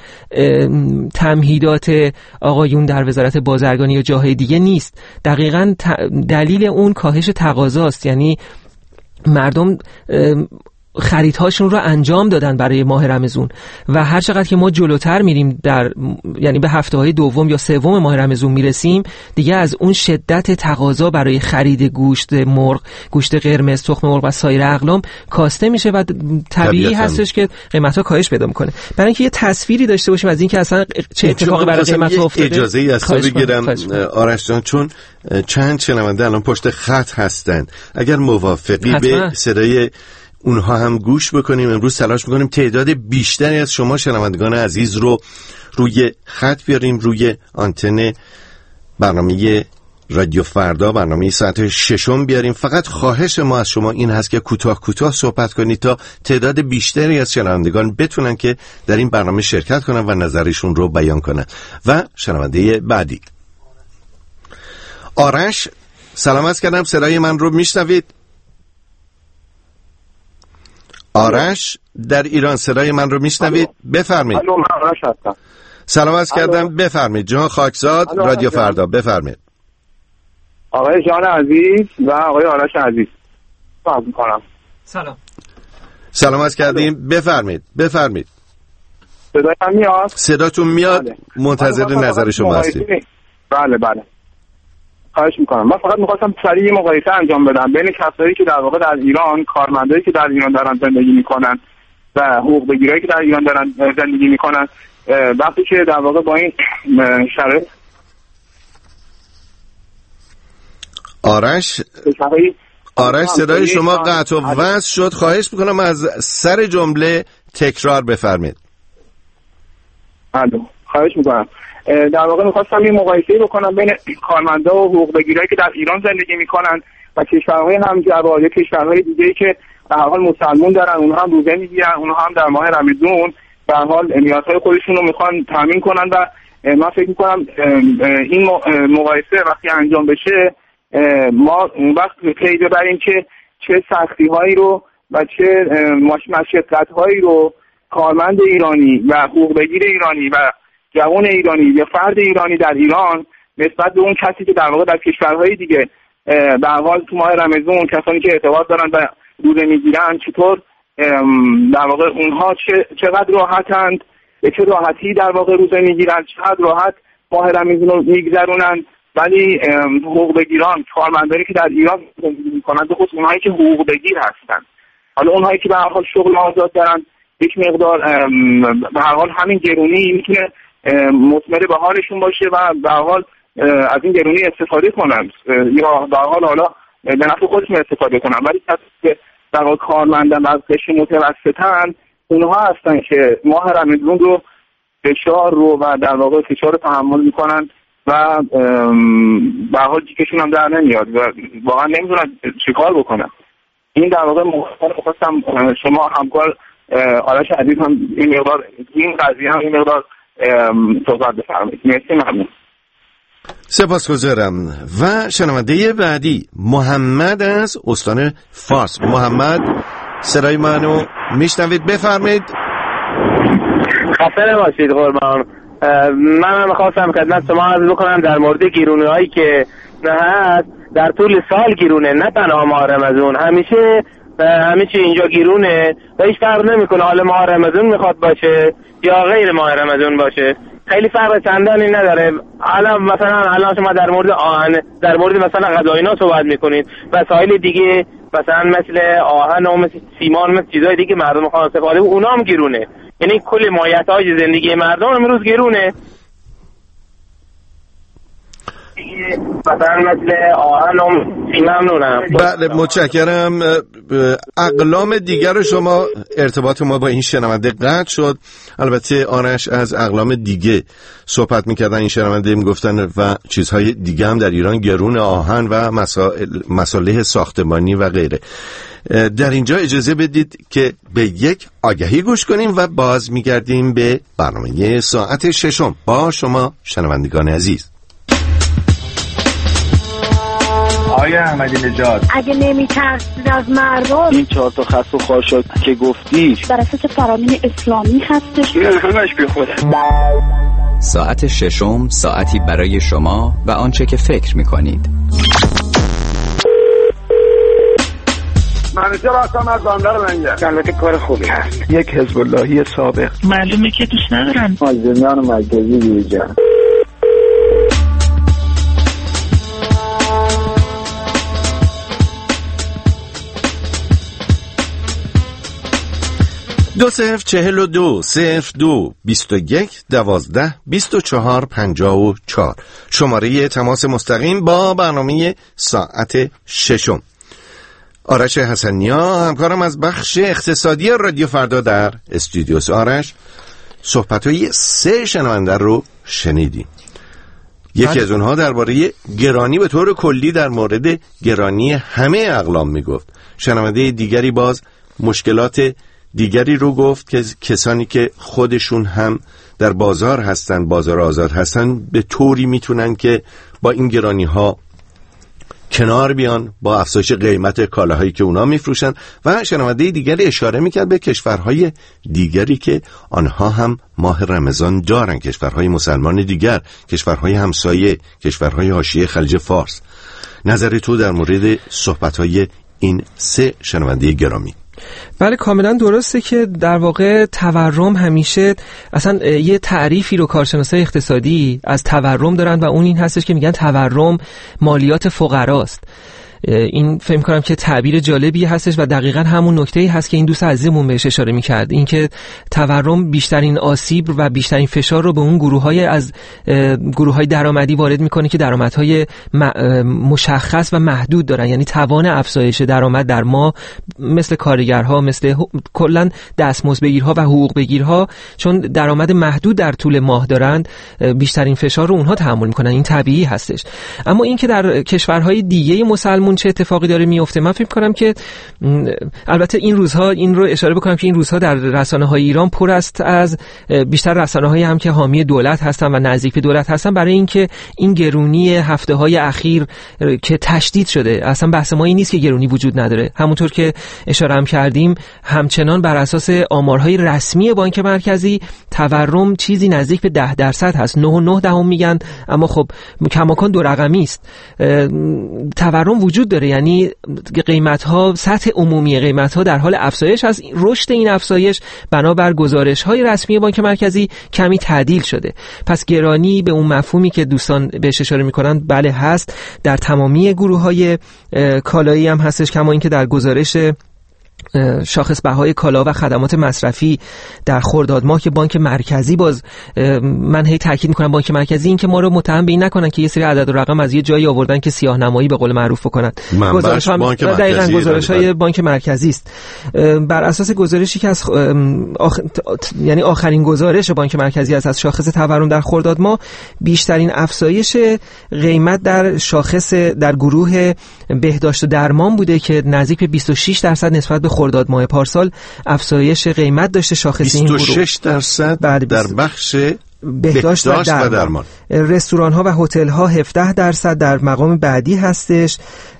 تمهیدات آقایون در وزارت بازرگانی یا جاهای دیگه نیست. دقیقاً دلیل اون کاهش تقاضاست. یعنی مردم خریدهاشون رو انجام دادن برای ماه رمضان و هر چقدر که ما جلوتر میریم یعنی به هفته‌های دوم یا سوم ماه رمضان میرسیم دیگه از اون شدت تقاضا برای خرید گوشت مرغ، گوشت قرمز، تخم مرغ و سایر اقلام کاسته میشه و طبیعی هستش که قیمت‌ها کاهش پیدا میکنه. برای اینکه یه تصویری داشته باشیم از اینکه اصلا چه اتفاقی برای قیمت‌ها افتاده. اجازه ای از تو بگیرم آرش جان، چون چند شنونده الان پشت خط هستن، اگر موافقی به صدای اونها هم گوش بکنیم. امروز تلاش میکنیم تعداد بیشتری از شما شنوندگان عزیز رو روی خط بیاریم، روی آنتن برنامه رادیو فردا، برنامه ساعت 6 بیاریم. فقط خواهش ما از شما این هست که کوتاه صحبت کنید تا تعداد بیشتری از شنوندگان بتونن که در این برنامه شرکت کنن و نظرشون رو بیان کنن. و شنونده بعدی آرش، سلام عرض کردم، صدای من رو میشنوید؟ آرش در ایران صدای من رو میشنوید؟ بفرمایید. الو، من آرش هستم. سلام عرض کردم، بفرمایید. جان خاکزاد، رادیو فردا، بفرمایید. آقای جان عزیز و آقای آرش عزیز، سلام میکنم. سلام عرض کردیم، بفرمایید. صدای من میاد؟ صداتون میاد. بله. منتظر نظر شما هستیم. بله. خواهش میکنم. من فقط میخواستم سریع مقایسه انجام بدم بین کسایی که در واقع در ایران، کارمندایی که در ایران دارن زندگی میکنن و حقوق بگیرایی که در ایران دارن زندگی میکنن، وقتی که در واقع با این شرایط. آرش صدای شما قطع و وصل شد. خواهش میکنم از سر جمله تکرار بفرمایید. خواهش میکنم. در واقع میخواستم این مقایسه بکنم بین کارمندا و حقوق بگیرایی که در ایران زندگی میکنن و کشورهای همجوار یا کشورهای دیگه‌ای که به هر حال مسلمان دارن، اونها هم روزه میگیرن، اونها هم در ماه رمضان به هر حال نیازهای خودشون رو میخوان تامین کنن و من فکر میکنم این مقایسه وقتی انجام بشه ما اون وقت پی ببریم که چه سختی‌هایی رو و چه مشقت‌هایی رو کارمند ایرانی و حقوق بگیر ایرانی و جوان ایرانی یا فرد ایرانی در ایران نسبت به اون کسی که در واقع در کشورهای دیگه به هر حال تو ماه رمضان کسانی که اعتقاد دارن و روزه میگیرن، چطور در واقع اونها چقدر راحتند، به چه راحتی در واقع روزه میگیرن، چقدر راحت ماه رمضان رو میگذرونن. ولی حقوق بگیران، کارمندانی که در ایران زندگی میکنن، به خصوص اونهایی که حقوق بگیر هستن، حالا اونهایی که به هر حال شغل آزاد دارن، یک مقدار به هر حال همین گرونی میتونه مثمر به حالشون باشه و به هر حال از این گرونی استفاده کنن یا به هر حال حالا به نفع خودشون استفاده کنن. ولی کسی که در واقع کارمندن و از قشر متوسطن، اونها هستن که ماه رمضان رو فشار رو و در واقع فشار رو تحمل میکنن و به هر حال جیکشون هم در نمیاد و واقعا نمیدونن چیکار بکنن. این در واقع مخواستم شما همکار آرش عزیز هم این قضیه هم این مقدار صحبت بفرمایید. مرسی، ممنون. سپاسگزارم. و شنونده بعدی محمد از استان فارس. محمد، صدای منو میشنوید؟ بفرمایید. خسته نباشید قربان. من میخواستم خدمت شما عرض بکنم در مورد گیرونی هایی که هست در طول سال گیرونه، نه تنها ماه رمضان. همه چی اینجا گیرونه و هیچ فرق نمیکنه حالا ماه رمضان میخواد باشه یا غیر ماه رمضان باشه، خیلی فرق چندانی نداره. الان شما در مورد آهن، در مورد مثلا غذاینا صحبت میکنید، وسایل دیگه مثلا مثل آهن و مثل سیمان، مثل چیزای دیگه مردم میخوان استفاده، اونا هم گیرونه. یعنی کل مایحتاج زندگی مردم امروز گیرونه. مثلا مثل آهن و ممنونم. بله، متشکرم. اقلام دیگر رو شما، ارتباط ما با این شنونده قطع شد. البته آرش از اقلام دیگه صحبت میکردن، این شنونده میگفتن و چیزهای دیگه هم در ایران گرون، آهن و مسائل ساختمانی و غیره. در اینجا اجازه بدید که به یک آگهی گوش کنیم و باز میگردیم به برنامه ساعت 6 با شما شنوندگان عزیز. آیا احمدی نژاد، اگه نمی‌ترسید از مردم، این 4 تا خس و خاشاک که گفتی بر اساس فرامین اسلامی هستش؟ همش بی خوده. ساعت 6 ساعتی برای شما و آنچه که فکر می‌کنید. منیژه راستم از بندر لنگه. البته کار خوبی هست. یک حزب اللهی سابق. معلومه که دوست ندارن مازندران مرکزی بیرجان. دو 042-02-21-12-24-54 شماره تماس مستقیم با برنامه ساعت ششم. آرش حسنیا همکارم از بخش اقتصادی رادیو فردا در استودیوس. آرش، صحبت‌های 3 شنونده رو شنیدیم. یکی از اونها درباره گرانی به طور کلی در مورد گرانی همه اقلام میگفت. شنونده دیگری باز مشکلات دیگری رو گفت که کسانی که خودشون هم در بازار هستن، بازار آزاد هستن، به طوری میتونن که با این گرانی ها کنار بیان با افزایش قیمت کالاهایی که اونا میفروشن. و شنونده دیگری اشاره میکرد به کشورهای دیگری که آنها هم ماه رمضان دارن، کشورهای مسلمان دیگر، کشورهای همسایه، کشورهای حاشیه خلیج فارس. نظر تو در مورد صحبتهای این 3 شنونده گرامی؟ بله، کاملا درسته که در واقع تورم همیشه اصلا یه تعریفی رو کارشناسای اقتصادی از تورم دارن و اون این هستش که میگن تورم مالیات فقراست. این فکر کنم که تعبیر جالبی هستش و دقیقاً همون نکته‌ای هست که این دوست عزیزمون بهش اشاره می‌کرد، این که تورم بیشترین آسیب و بیشترین فشار رو به اون گروه‌های درآمدی وارد می‌کنه که درآمدهای مشخص و محدود دارن، یعنی توان افزایش درآمد در ماه، مثل کارگرها، مثل کلاً دستمزدبگیرها و حقوق بگیرها، چون درآمد محدود در طول ماه دارند، بیشترین فشار رو اونها تحمل می‌کنن. این طبیعی هستش. اما این که در کشورهای دیگه مسلمان چه اتفاقی داره میفته، من فکر کنم که البته این روزها این رو اشاره بکنم که این روزها در رسانه‌های ایران پر است از بیشتر رسانه‌هایی هم که حامی دولت هستن و نزدیک به دولت هستن، برای اینکه این گرونی هفته‌های اخیر که تشدید شده، اصلا بحث ما این نیست که گرونی وجود نداره. همونطور که اشاره هم کردیم، همچنان بر اساس آمارهای رسمی بانک مرکزی تورم چیزی نزدیک به 10% هست. 9.9 میگن، اما خب کماکان 2 رقمی است. تورم وجود داره، یعنی قیمت‌ها، سطح عمومی قیمت‌ها در حال افزایش است. رشد این افزایش بنابر گزارش‌های رسمی بانک مرکزی کمی تعدیل شده. پس گرانی به اون مفهومی که دوستان بهش اشاره می‌کنن بله هست، در تمامی گروه‌های کالایی هم هستش، کما اینکه در گزارش شاخص بهای کالا و خدمات مصرفی در خرداد ماه که بانک مرکزی، باز من هی تاکید میکنم بانک مرکزی، این که ما رو متهم به این نکنن که یه سری عدد و رقم از یه جایی آوردن که سیاه نمایی به قول معروف بکنن. گزارش هم دقیقاً گزارش‌های بانک مرکزی است. بر اساس گزارشی که از یعنی آخرین گزارش بانک مرکزی است از شاخص تورم در خرداد ماه، بیشترین افزایش قیمت در شاخص در گروه بهداشت و درمان بوده که نزدیک به 26% نسبت به خرداد ماه پارسال افزایش قیمت داشته. شاخص این گروه 26% در بخش بهداشت و درمان. رستوران ها و هتل ها 17% در مقام بعدی هستش.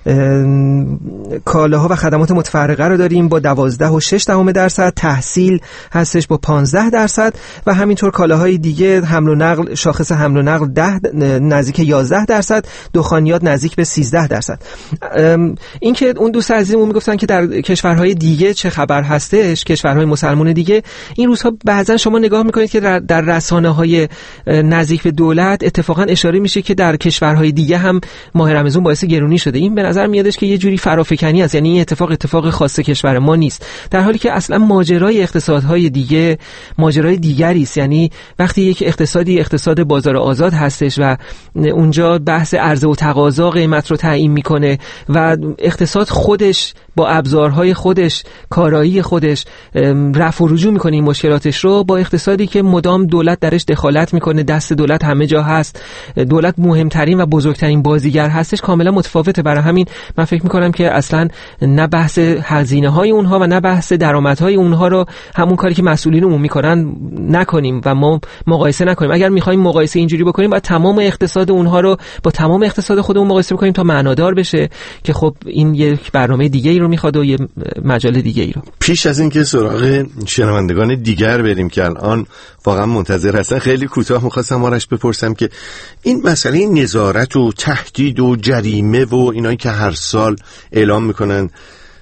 کالاها و خدمات متفرقه رو داریم با 12.6%. تحصیل هستش با 15% و همینطور کالاهای دیگه، حمل و نقل، شاخص حمل و نقل نزدیک 11%، دخانیات نزدیک به 13%. این که اون دوست عزیزمون میگفتن که در کشورهای دیگه چه خبر هستش، کشورهای مسلمان دیگه، این روزها بعضا شما نگاه میکنید که در رسانه‌های نزدیک به دولت اتفاقا اشاره میشه که در کشورهای دیگه هم ماه رمضان باعث گرونی شده. این به نظر میادش که یه جوری فرافکنی است، یعنی این اتفاق خاص کشور ما نیست، در حالی که اصلا ماجرای اقتصادهای دیگه ماجرای دیگری است. یعنی وقتی یک اقتصاد بازار آزاد هستش و اونجا بحث عرضه و تقاضا قیمت رو تعیین میکنه و اقتصاد خودش با ابزارهای خودش، کارایی خودش رفع و رجوع میکنه این مشکلاتش رو، با اقتصادی که مدام دولت درش دخالت میکنه، دست دولت همه جا هست، دولت مهمترین و بزرگترین بازیگر هستش، کاملا متفاوته. برای همین من فکر میکنم که اصلا نه بحث هزینه های اونها و نه بحث درآمدهای اونها رو، همون کاری که مسئولین عمومی میکنن، نکنیم و ما مقایسه نکنیم. اگر میخوایم مقایسه اینجوری بکنیم، باید تمام اقتصاد اونها رو با تمام اقتصاد خودمون مقایسه بکنیم تا معنادار بشه، که خب این یک برنامه دیگه ای رو میخواد و یه مجال دیگه ای رو. پیش از اینکه سراغ شنوندگان دیگر بریم که الان واقعا منتظر هستن، خیلی کوتاه می‌خواستم آرش بپرسم که این مسئله نظارت و تهدید و جریمه و اینایی که هر سال اعلام میکنن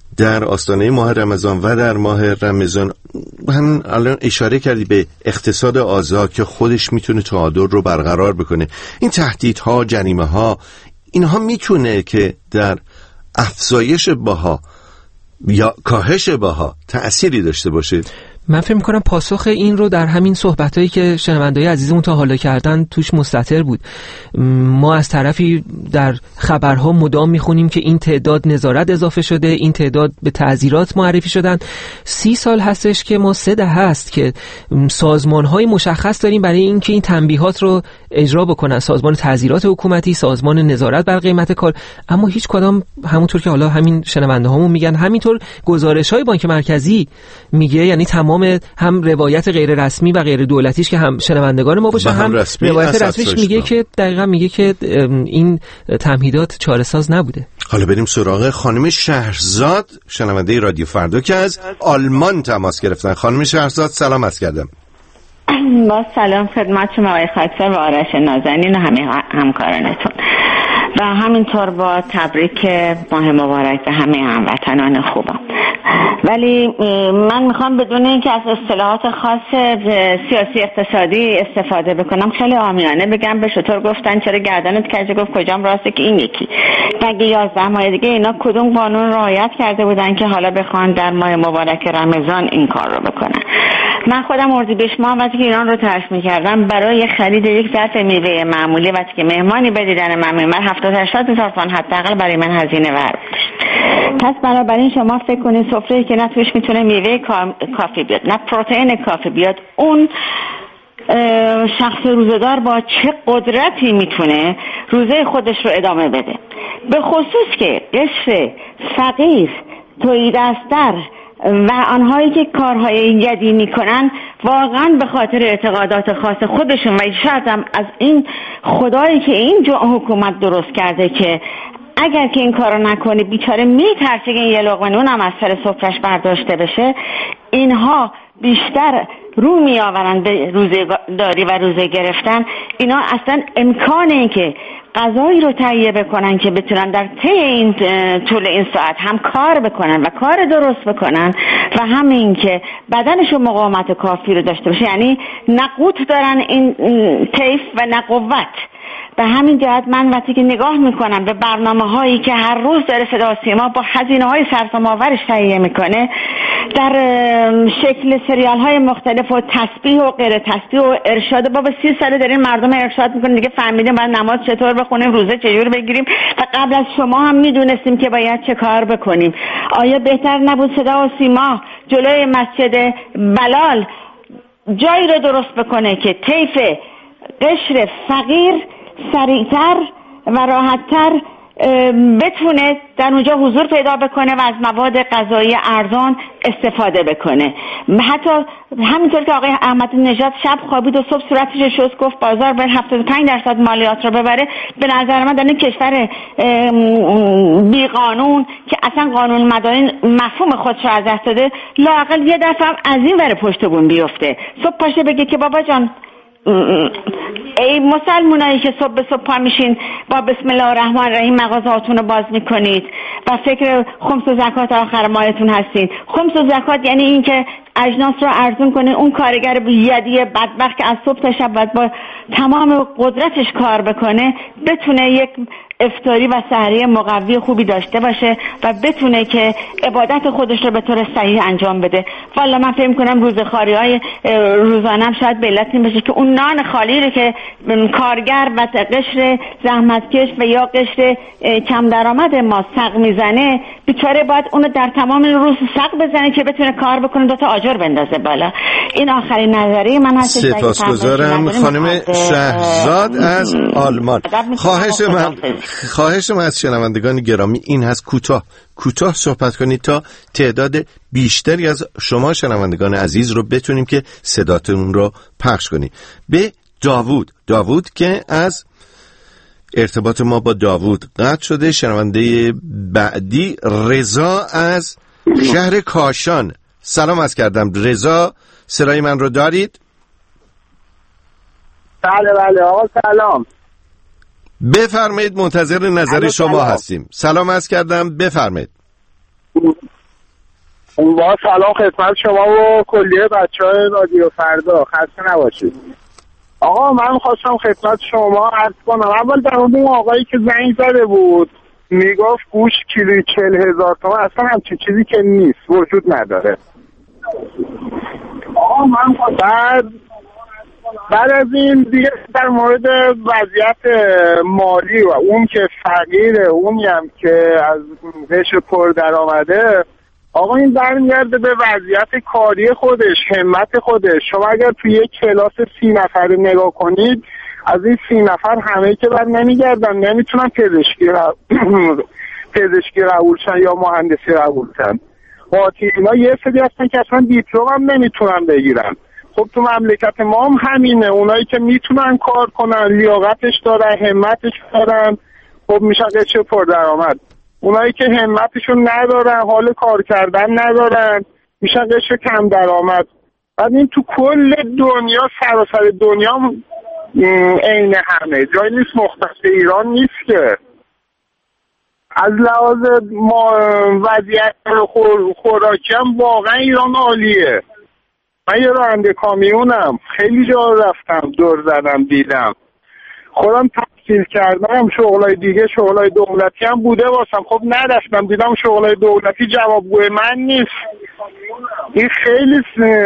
در آستانه ماه رمضان و در ماه رمضان همین الان اشاره کردی به اقتصاد آزاد که خودش میتونه تعادل رو برقرار بکنه. این تهدیدها، جریمه ها، اینها میتونه که در افزایش بها یا کاهش بها تأثیری داشته باشه؟ من فکر می‌کنم پاسخ این رو در همین صحبتایی که شنونده‌های عزیزمون تا حالا کردن توش مستتر بود. ما از طرفی در خبرها مدام می‌خونیم که این تعداد نظارت اضافه شده، این تعداد به تعزیرات معرفی شدن. 30 سال هستش که ما 3 دهه هست که سازمان‌های مشخص داریم برای اینکه این تنبیهات رو اجرا بکنن، سازمان تعزیرات حکومتی، سازمان نظارت بر قیمت کار، اما هیچ کدام همونطور که حالا همین شنونده‌هامون میگن، همینطور گزارش‌های بانک مرکزی میگه، یعنی تمام هم روایت غیر رسمی و غیر دولتیش که هم شنوندگان ما باشه، هم روایت رسمیش میگه که دقیقاً میگه که این تمهیدات چاره‌ساز نبوده. حالا بریم سراغ خانم شهرزاد، شنونده رادیو فردا که از آلمان تماس گرفتن. خانم شهرزاد سلام عرض کردم. با سلام خدمت شما آقای خاکسار و آرش نازنین و همه همکارانتون و همینطور با تبریک ماه مبارک به همه هموطنان خوبم. ولی من میخوام بدون اینکه از اصطلاحات خاص سیاسی اقتصادی استفاده بکنم خیلی عامیانه بگم، به شطور گفتن چرا گردنت کجه گفت کجام راسته که این یکی. مگه 11 ماه دیگه اینا کدوم قانون رعایت کرده بودن که حالا بخوان در ماه مبارک رمضان این کار رو بکنن؟ من خودم اردیبهشت ماه وقتی که ایران رو ترک می‌کردم برای خرید یک ظرف میوه معمولی وقتی که مهمانی به دیدن من می‌آمد 70-80 هزار تومان حداقل برای من هزینه ورد. پس بنابراین شما فکر کنید سفره‌ای که نه توش میتونه میوه کافی بیاد، نه پروتئین کافی بیاد، اون شخص روزدار با چه قدرتی میتونه روزه خودش رو ادامه بده؟ به خصوص که قشر فقیر، تهیدستر و آنهایی که کارهای یدی میکنن واقعا به خاطر اعتقادات خاص خودشون و شاید هم از این خدایی که این حکومت درست کرده که اگر که این کارو نکنی بیچاره میترسه که این یه لقمه نون هم از سر سفرش برداشته بشه، اینها بیشتر رو میآورن به روزه داری و روزه گرفتن. اینا اصلا امکان این که غذایی رو تهیه بکنن که بتونن در طی این طول این ساعت هم کار بکنن و کار درست بکنن و هم این که بدنشون مقاومت کافی رو داشته باشه، یعنی نه قوت دارن این طیف و نه قوت. به همین جهت من وقتی که نگاه میکنم به برنامه هایی که هر روز داره صدا سیما با هزینه های سرسام‌آورش تهیه میکنه در شکل سریال های مختلف و تسبیح و غیر تسبیح و ارشاد، بابا 30 ساله دارین مردم ارشاد میکنین دیگه فهمیدیم باید نماز چطور بخونیم، روزه چجور بگیریم و قبل از شما هم میدونستیم که باید چه کار بکنیم. آیا بهتر نبود صدا و سیما جلوی مسجد بلال جایی رو درست بکنه که طیف قشر فقیر سریعتر و راحتتر بتونه در اونجا حضور پیدا بکنه و از مواد غذایی ارزان استفاده بکنه؟ حتی همینطور که آقای احمدی نژاد شب خوابید و صبح صورتش شست گفت بازار بر 75% مالیات رو ببره، به نظر من در این کشور بی قانون که اصلا قانون مدارین مفهوم خودش رو از دست داده، لااقل یه دفعه از این ور پشت بون بیفته، صبح پاشه بگه که بابا جان ای مسلمونایی که صبح به صبح پا میشین با بسم الله الرحمن الرحیم مغازهاتون رو باز میکنید و فکر خمس و زکات آخر ماهتون هستین. خمس و زکات یعنی این که اجناس رو ارزون کنین، اون کارگر یدی بدبخت که از صبح تا شب باید با تمام قدرتش کار بکنه بتونه یک افطاری و سحری مقوی خوبی داشته باشه و بتونه که عبادت خودش رو به طور صحیح انجام بده. والا من فکر می‌کنم روزخواری‌های روزانه‌ام شاید به علت این باشه که اون نان خالی رو که کارگر و قشر زحمتکش و یا قشر کم درآمد ما سق میزنه، بیچاره باید اونو در تمام روز سق بزنه که بتونه کار بکنه، دوتا آجر بندازه بالا. این آخرین نظریه من هست. سپاسگزارم خانم شهرزاد از آلمان. خواهش من از شنوندگان گرامی این هست کوتاه صحبت کنید تا تعداد بیشتری از شما شنوندگان عزیز رو بتونیم که صداتون رو پخش کنید. به داوود که از ارتباط ما با داوود قطع شده. شنونده بعدی رضا از شهر کاشان. سلام عرض کردم رضا، صدای من رو دارید؟ بله آقا سلام. بفرمایید، منتظر نظر شما هستیم. سلام عرض کردم، بفرمایید. با سلام خدمت شما و کلیه بچه‌های رادیو فردا، خسته نباشید. آقا من خواستم خدمت شما عرض کنم، اول در اون آقایی که زنگ زده بود میگفت گوش کیلویی 40,000 تومان، اصلا همچین چیزی که نیست، وجود نداره. آقا من بعد از این دیگه در مورد وضعیت مالی و اون که فقیره، اونی هم که از قشر پر در آمده، آقا این برمیگرده به وضعیت کاری خودش، همت خودش. شما اگر توی یک کلاس 30 نفره نگاه کنید، از این 30 نفر همه که بر نمیگردن، نمیتونن پزشکی قبول شن یا مهندسی قبول شن. قاطی اینا یه سری هستن که اصلا دیپلم هم نمیتونن بگیرن. خب تو مملکت ما هم همینه، اونایی که میتونن کار کنن، لیاقتش دارن، همتش دارن، خب میشن قشر پر درآمد. اونایی که همتشون ندارن، حال کار کردن ندارن، میشن قشر کم درآمد. بعد این تو کل دنیا، سراسر دنیا عین همه جای نیست، مختص ایران نیست که. از لحاظ وضعیت خوراکی هم واقعا ایران عالیه. من یه راننده کامیونم، خیلی جا رفتم، دور زدم، دیدم، خودم تحصیل کردم، شغلای دیگه، شغلای دولتی هم بوده واسم، خب نرفتم، دیدم شغلای دولتی جوابگوی من نیست. این خیلی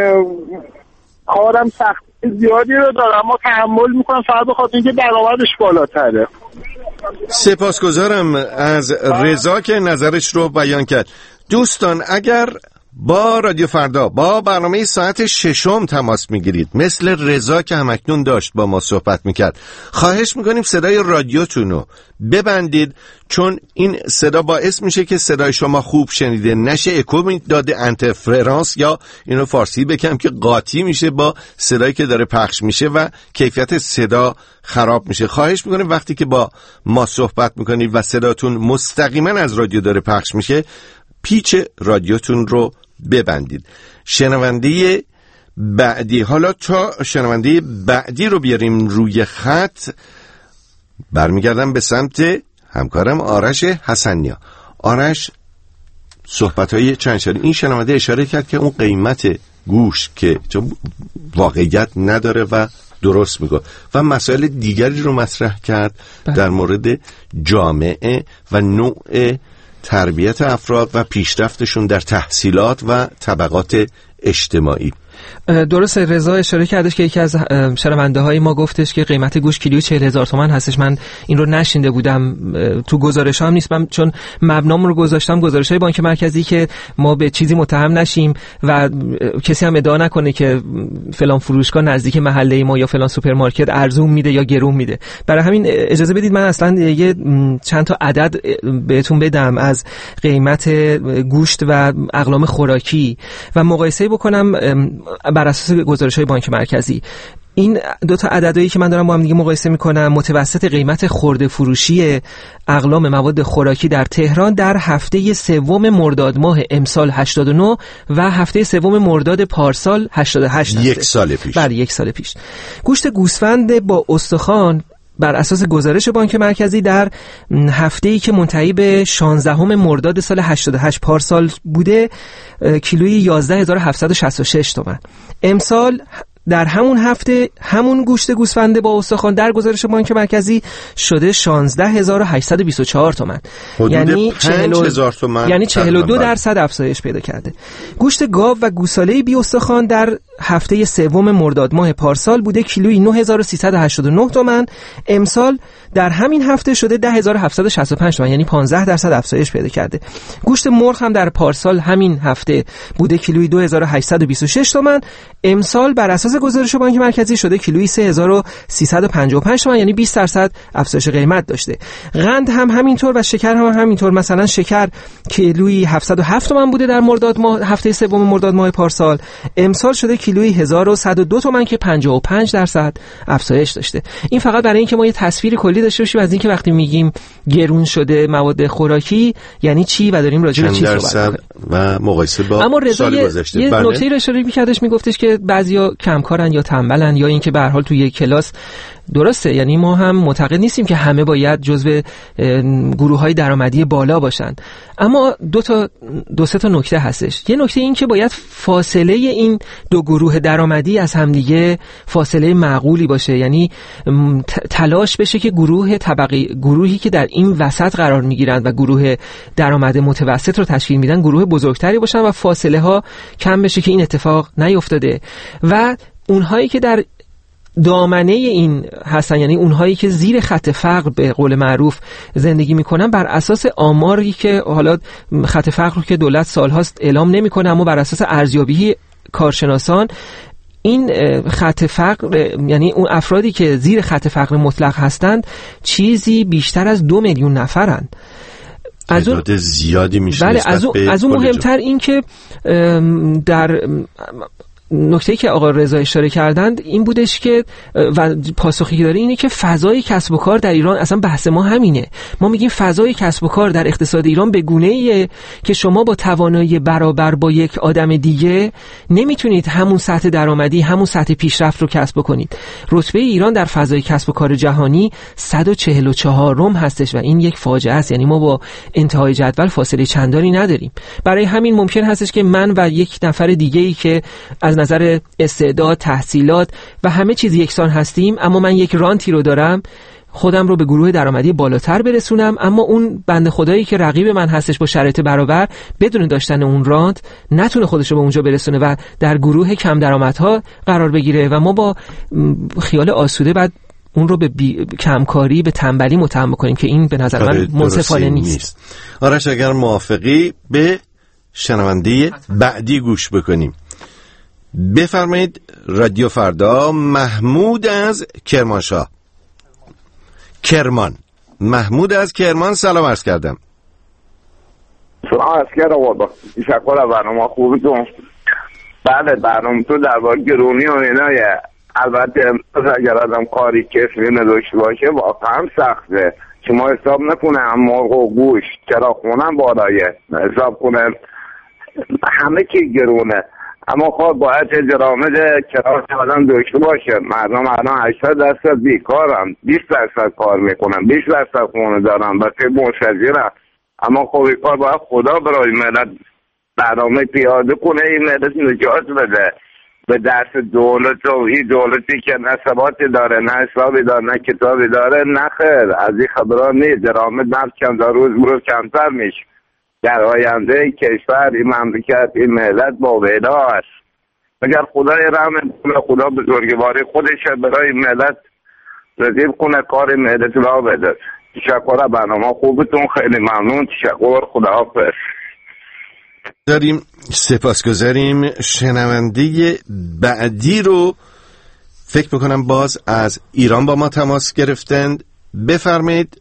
کارم سخت زیادی رو دارم، ما تحمل میکنم فقط به خاطر اینکه درآمدش بالاتره. سپاسگزارم از رضا که نظرش رو بیان کرد. دوستان اگر با رادیو فردا با برنامه ساعت 6 تماس میگیرید، مثل رضا که همکنون داشت با ما صحبت میکرد، خواهش میکنیم صدای رادیوتون رو ببندید، چون این صدا باعث میشه که صدای شما خوب شنیده نشه، اکو داده انترفرنس، یا اینو فارسی بگم که قاطی میشه با صدایی که داره پخش میشه و کیفیت صدا خراب میشه. خواهش میکنیم وقتی که با ما صحبت میکنید و صداتون مستقیما از رادیو داره پخش میشه، پیچ رادیوتون رو ببندید. شنونده بعدی، حالا تا شنونده بعدی رو بیاریم روی خط، برمیگردم به سمت همکارم آرش حسنیا. آرش صحبت‌های چند شد این شنونده اشاره کرد که اون قیمت گوش که واقعیت نداره و درست میگه و مسائل دیگری رو مطرح کرد در مورد جامعه و نوع تربیت افراد و پیشرفتشون در تحصیلات و طبقات اجتماعی. درست، رضا اشاره کردش که یکی از شنونده های ما گفتش که قیمت گوش کیلویی 40,000 تومان هستش. من این رو نشینده بودم، تو گزارش هم نیست، من چون مبنام رو گذاشتم گزارش های بانک مرکزی که ما به چیزی متهم نشیم و کسی هم ادعا نکنه که فلان فروشگاه نزدیک محله ما یا فلان سوپرمارکت ارزون میده یا گرون میده. برای همین اجازه بدید من اصلا یه چند تا عدد بهتون بدم از قیمت گوشت و اقلام خوراکی و مقایسه بکنم بر اساس گزارش‌های بانک مرکزی. این دو تا عددی که من دارم با هم دیگه مقایسه می‌کنم، متوسط قیمت خرده فروشی اقلام مواد خوراکی در تهران در هفته سوم مرداد ماه امسال 89 و هفته سوم مرداد پارسال 88 هست. یک سال پیش. بله، یک سال پیش. گوشت گوسفند با استخوان بر اساس گزارش بانک مرکزی در هفته‌ای که منتهی به 16 مرداد سال 88 پارسال بوده کیلویی 11,766 تومان. امسال در همون هفته همون گوشت گوسفند با استخوان در گزارش بانک مرکزی شده 16,824 تومان، یعنی 5,000 تومان، یعنی 42% افزایش پیدا کرده. گوشت گاو و گوساله بی استخوان در هفته سوم مرداد ماه پارسال بوده کیلویی 9,389 تومان، امسال در همین هفته شده 10,765 تومان، یعنی 15% افزایش پیدا کرده. گوشت مرغ هم در پارسال همین هفته بوده کیلویی 2,826 تومان، امسال بر اساس گزارش بانک مرکزی شده کیلویی 3,355 تومان، یعنی 20% افزایش قیمت داشته. قند هم همینطور و شکر هم همینطور. مثلا شکر کیلویی 707 تومان بوده در مرداد ماه هفته سوم مرداد ماه پارسال، امسال شده کیلویی 1,102 تومان که 55% افزایش داشته. این فقط برای اینکه ما یه تصویر کلی داشته باشیم از اینکه وقتی میگیم گرون شده مواد خوراکی یعنی چی و داریم راجع به چی صحبت می‌کنیم و مقایسه با سال گذشته. یه نکته رو اشاره می‌کردش، میگفتش که بعضیا کمکارن یا تنبلن یا اینکه به هر حال توی یک کلاس درسته، یعنی ما هم معتقد نیستیم که همه باید جزو گروه‌های درآمدی بالا باشن، اما دو سه تا نکته هستش. یه نکته این که باید فاصله این دو گروه درآمدی از همدیگه فاصله معقولی باشه، یعنی تلاش بشه که گروهی که در این وسط قرار میگیرند و گروه درآمد متوسط رو تشکیل میدن گروه بزرگتری باشن و فاصله ها کم بشه که این اتفاق نیفتاده. و اونهایی که در دامنه این هستن، یعنی اونهایی که زیر خط فقر به قول معروف زندگی میکنن، بر اساس آماری که حالا خط فقر رو که دولت سالهاست اعلام نمیکنه، اما بر اساس ارزیابی کارشناسان این خط فقر، یعنی اون افرادی که زیر خط فقر مطلق هستند چیزی بیشتر از 2 میلیون نفرند. از اون زیادی میشه. بله، از اون مهمتر این که در نکته‌ای که آقا رضا اشاره کردند این بودش که و پاسخی که داره اینه که فضای کسب و کار در ایران، اصلا بحث ما همینه، ما میگیم فضای کسب و کار در اقتصاد ایران به گونه‌ایه که شما با توانایی برابر با یک آدم دیگه نمیتونید همون سطح درآمدی، همون سطح پیشرفت رو کسب کنید. رتبه ایران در فضای کسب و کار جهانی 144م هستش و این یک فاجعه است، یعنی ما با انتهای جدول فاصله چندانی نداریم. برای همین ممکن هستش که من و یک نفر دیگه‌ای که از نظر استعداد، تحصیلات و همه چیز یکسان هستیم، اما من یک رانتی رو دارم، خودم رو به گروه درآمدی بالاتر برسونم، اما اون بنده خدایی که رقیب من هستش با شرایط برابر بدون داشتن اون رانت نتونه خودش رو به اونجا برسونه و در گروه کم درآمدها قرار بگیره و ما با خیال آسوده بعد اون رو به کمکاری، به تنبلی متهم بکنیم که این به نظر من منصفانه نیست. آرش اگر موافقی به شنونده بعدی گوش بکنیم. بفرمایید. رادیو فردا. محمود از کرمانشاه. محمود از کرمان، سلام عرض کردم. سلام عرض کردم والا. تشکر از برنامه خوبتون. بله، برنامه تو درباره گرونی و اینای البته اگر آدم کاری کسبی نداشته باشه واقعا سخته که ما حساب نکنم مرغ و گوشت چرا خونم بالایه حساب کنم همه کی گرونه، اما خب باید درآمد کراس آدم داشته باشه. مردم الان 80% بیکارن، 20% کار میکنن، 20% خونه دارن و که منشجرن، اما خب این کار باید خدا برای ملت برنامه پیاده کنه، این ملت نجات بده به دست دولت و این دولتی که نه ثباتی داره، نه حسابی داره، نه کتابی داره. نه خیر، از این خبران نیست. درآمد کم داره، روز کمتر میشه. در آینده کشور، این مملکت، این ملت با ودا است. اگر خدای رحم کنه، خدا بزرگواری خودش برای ملت رزیب کنه، کار ملت را بده. تشکر، برنامه خوبتون، خیلی ممنون. تشکر، خداحافظ. داریم سپاسگزاریم. شنونده بعدی رو فکر میکنم باز از ایران با ما تماس گرفتند. بفرمایید.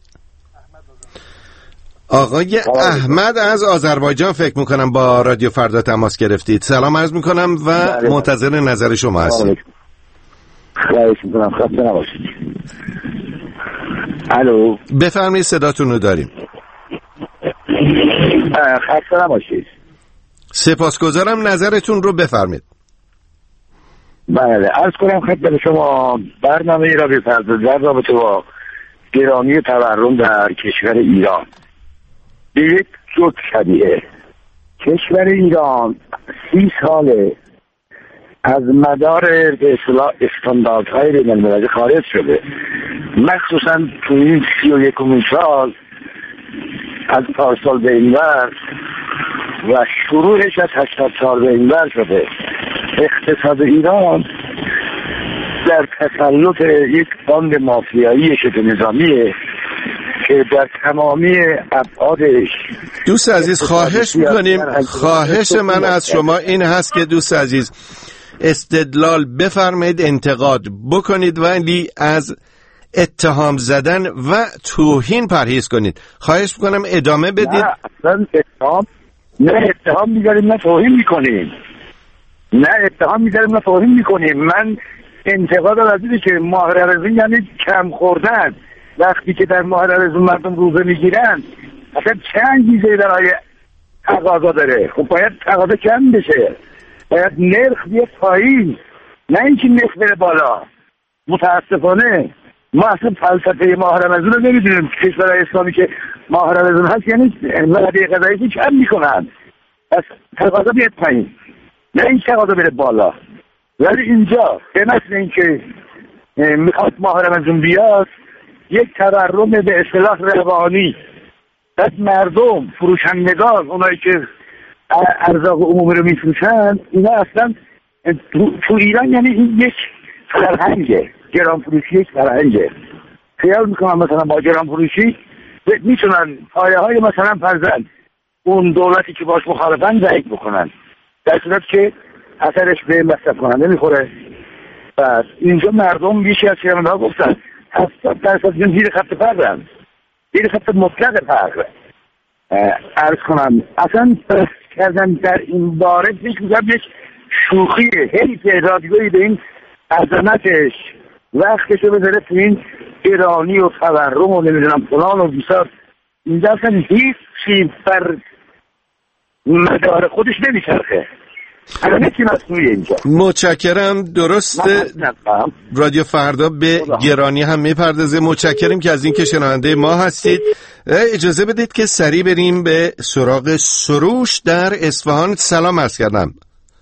آقای احمد از آذربایجان فکر میکنم با رادیو فردا تماس گرفتید. سلام عرض میکنم و منتظر نظر شما هستیم. خواهش میکنم، خسته نباشید. الو، بفرمایید، صداتون رو داریم. خسته نباشید. سپاسگزارم، نظرتون رو بفرمایید. بله، عرض کنم خدمت شما برنامه ای را بپردازید در رابطه با گرانی تورم در کشور ایران. به یک جزء شبیه کشور ایران 30 ساله از مدار به اصطلاح استانداردهای بین‌المللی خارج شده، مخصوصا تو این 31 سال از پارسال به این ور و شروعش از 80 سال به این ور شده. اقتصاد ایران در تسلط یک باند مافیایی شبه نظامیه که در تمامی ابعادش. دوست عزیز خواهش میکنیم، خواهش من از شما این هست که دوست عزیز استدلال بفرمایید، انتقاد بکنید ولی از اتهام زدن و توهین پرهیز کنید. خواهش میکنم ادامه بدید. نه اصلا اتهام میذاریم، نه توهین میکنیم. نه اتهام میذاریم، نه توهین میکنیم. من انتقادم از اینه که ماه رمضان یعنی کم خوردن. وقتی که در ماه رمضان مردم روزه میگیرن اصلا چند چیزی برای تقاضا داره. خب باید تقاضا کم بشه، باید نرخ بیاد پایین، نه اینکه نرخ بره بالا. متاسفانه ما اصلا فلسفه ماه رمضان رو نمیدونیم. کشورهای اسلامی که ماه رمضان هست یعنی وعده غذایی کم میکنن، پس تقاضا بیاد پایین نه این تقاضا بره بالا. ولی اینجا به مثل این که میخواد ماه رمضان بیاد یک تورم به اصطلاح روانی، پس مردم فروشندگان اونایی که ارزاق عمومی رو میفروشن اینا اصلا تو ایران یعنی این یک فرهنگه، گران فروشی یک فرهنگه. خیال میکنم مثلا با گران فروشی میتونن پایه های مثلا فرزند اون دولتی که باش مخالفن ضعیف بکنن، در صورت که اثرش به مصرف کننده میخوره. پس اینجا مردم بیشی از شنونده گفتن 70% زیر خط فقرن، زیر خط مطلق فقر. عرض کنم اصلا کردن در این باره فکر میکنم یک شوخیه. حیف رادیویی به این عظمتش وقتشو بذاره تو این ایرانی و تورم و نمیدونم فلان و بیسار. اینجا اصلا هیچ چیز بر مدار خودش نمیچرخه. متشکرم. درست رادیو فردا به گرانی هم میپردازه. متشکرم که از این که شنونده ما هستید. اجازه بدید که سریع بریم به سراغ سروش در اصفهان. سلام عرض کردم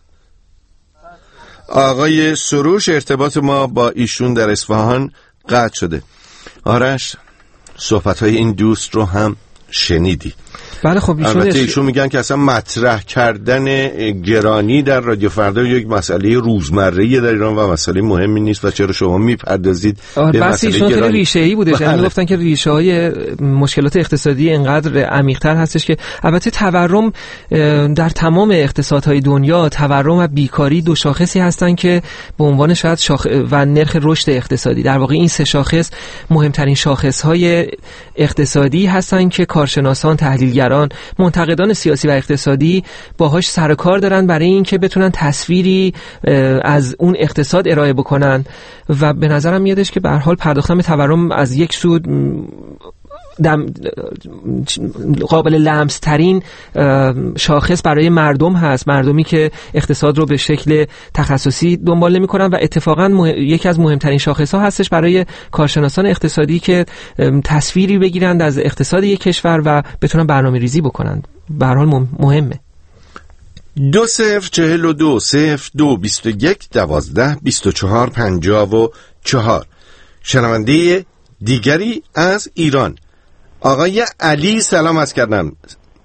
آقای سروش، ارتباط ما با ایشون در اصفهان قطع شده. آرش صحبت‌های این دوست رو هم شنیدی؟ بله خب ایشون میگن که اصلا مطرح کردن گرانی در رادیو فردا یک مسئله روزمره‌ای در ایران و مسئله مهمی نیست و چرا شما میپردازید به مسئله ایشون گرانی؟ خیلی ریشه‌ای بودش. یعنی گفتن که ریشه‌های مشکلات اقتصادی اینقدر عمیق‌تر هستش که البته تورم در تمام اقتصادهای دنیا، تورم و بیکاری دو شاخصی هستن که به عنوان شاید و نرخ رشد اقتصادی، در واقع این سه شاخص مهمترین شاخص‌های اقتصادی هستن که کارشناسان، تحلیلگران، منتقدان سیاسی و اقتصادی باهاش سر و کار دارن برای اینکه بتونن تصویری از اون اقتصاد ارائه بکنن. و به نظرم میادش که به هر حال پرداختن به تورم از یک سو قابل لمس ترین شاخص برای مردم هست، مردمی که اقتصاد رو به شکل تخصصی دنبال نمی کنن و اتفاقا یکی از مهمترین شاخص ها هستش برای کارشناسان اقتصادی که تصویری بگیرند از اقتصاد یک کشور و بتونن برنامه ریزی بکنن. به هر حال مهمه. 2042-02-21-12-24-54 شنونده دیگری از ایران، آقای علی، سلام عرض کردم.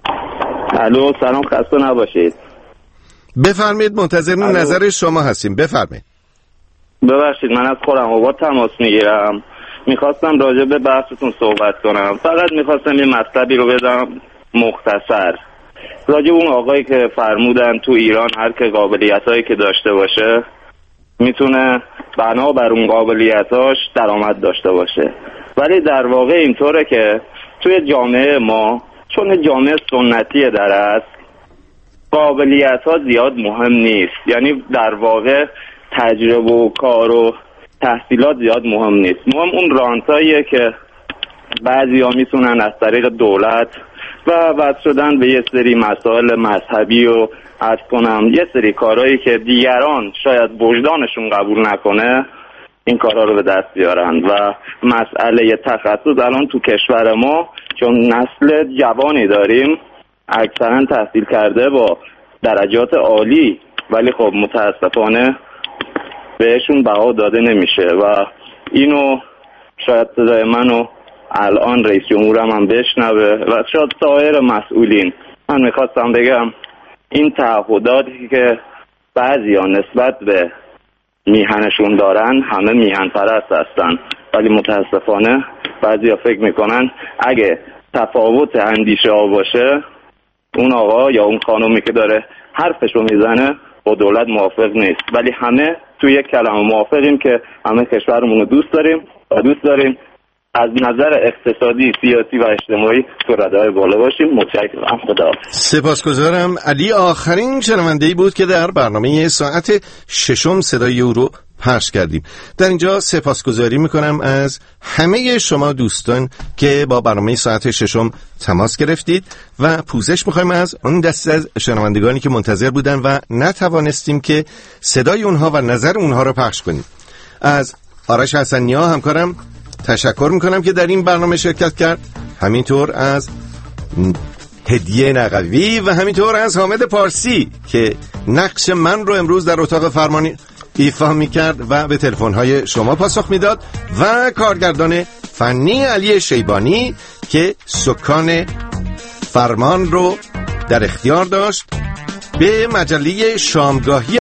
الو سلام، خسته نباشید. بفرمایید، منتظر نظر شما هستیم. بفرمایید. ببخشید من از خرم آباد تماس میگیرم. میخواستم راجع به بحثتون صحبت کنم. فقط میخواستم یه مطلبی رو بدم مختصر. راجع به اون آقایی که فرمودن تو ایران هر که قابلیتایی که داشته باشه میتونه بنا بر اون قابلیتاش درآمد داشته باشه. ولی در واقع اینطوره که توی جامعه ما چون جامعه سنتیه در است، قابلیت ها زیاد مهم نیست. یعنی در واقع تجربه و کار و تحصیلات زیاد مهم نیست. مهم اون رانتاییه که بعضی ها میتونن از طریق دولت و وصل شدن به یه سری مسائل مذهبی و عرض کنم یه سری کارهایی که دیگران شاید وجدانشون قبول نکنه این کارها رو به دست بیارن. و مسئله تخصص الان تو کشور ما چون نسل جوانی داریم اکثرا تحصیل کرده با درجات عالی، ولی خب متاسفانه بهشون بها داده نمیشه و اینو شاید صدای منو الان رئیس جمهورم هم بشنوه و شاید سایر مسئولین. من میخواستم بگم این تعهداتی که بعضیا نسبت به میهنشون دارن همه میهن پرست هستن، ولی متاسفانه بعضیا فکر میکنن اگه تفاوت اندیشه ها باشه اون آقا یا اون خانومی که داره حرفشو میزنه با دولت موافق نیست. ولی همه توی یک کلمه موافقیم که همه کشورمون رو دوست داریم و دوست داریم از نظر اقتصادی، سیاسی و اجتماعی تو رده‌های بالا باشیم. متشکرم. خدا. سپاسگزارم. علی آخرین شنونده‌ای بود که در برنامه ساعت ششم صدای او رو پخش کردیم. در اینجا سپاسگزاری میکنم از همه شما دوستان که با برنامه ساعت ششم تماس گرفتید و پوزش میخوایم از اون دسته از شنوندگانی که منتظر بودن و نتوانستیم که صدای اونها و نظر اونها رو پخش کنیم. از آرش حسنیا همکارم تشکر میکنم که در این برنامه شرکت کرد، همینطور از هدیه نقوی و همینطور از حامد پارسی که نقش من رو امروز در اتاق فرمانی ایفا میکرد و به تلفن‌های شما پاسخ میداد و کارگردان فنی علی شیبانی که سکان فرمان رو در اختیار داشت. به مجله شامگاهی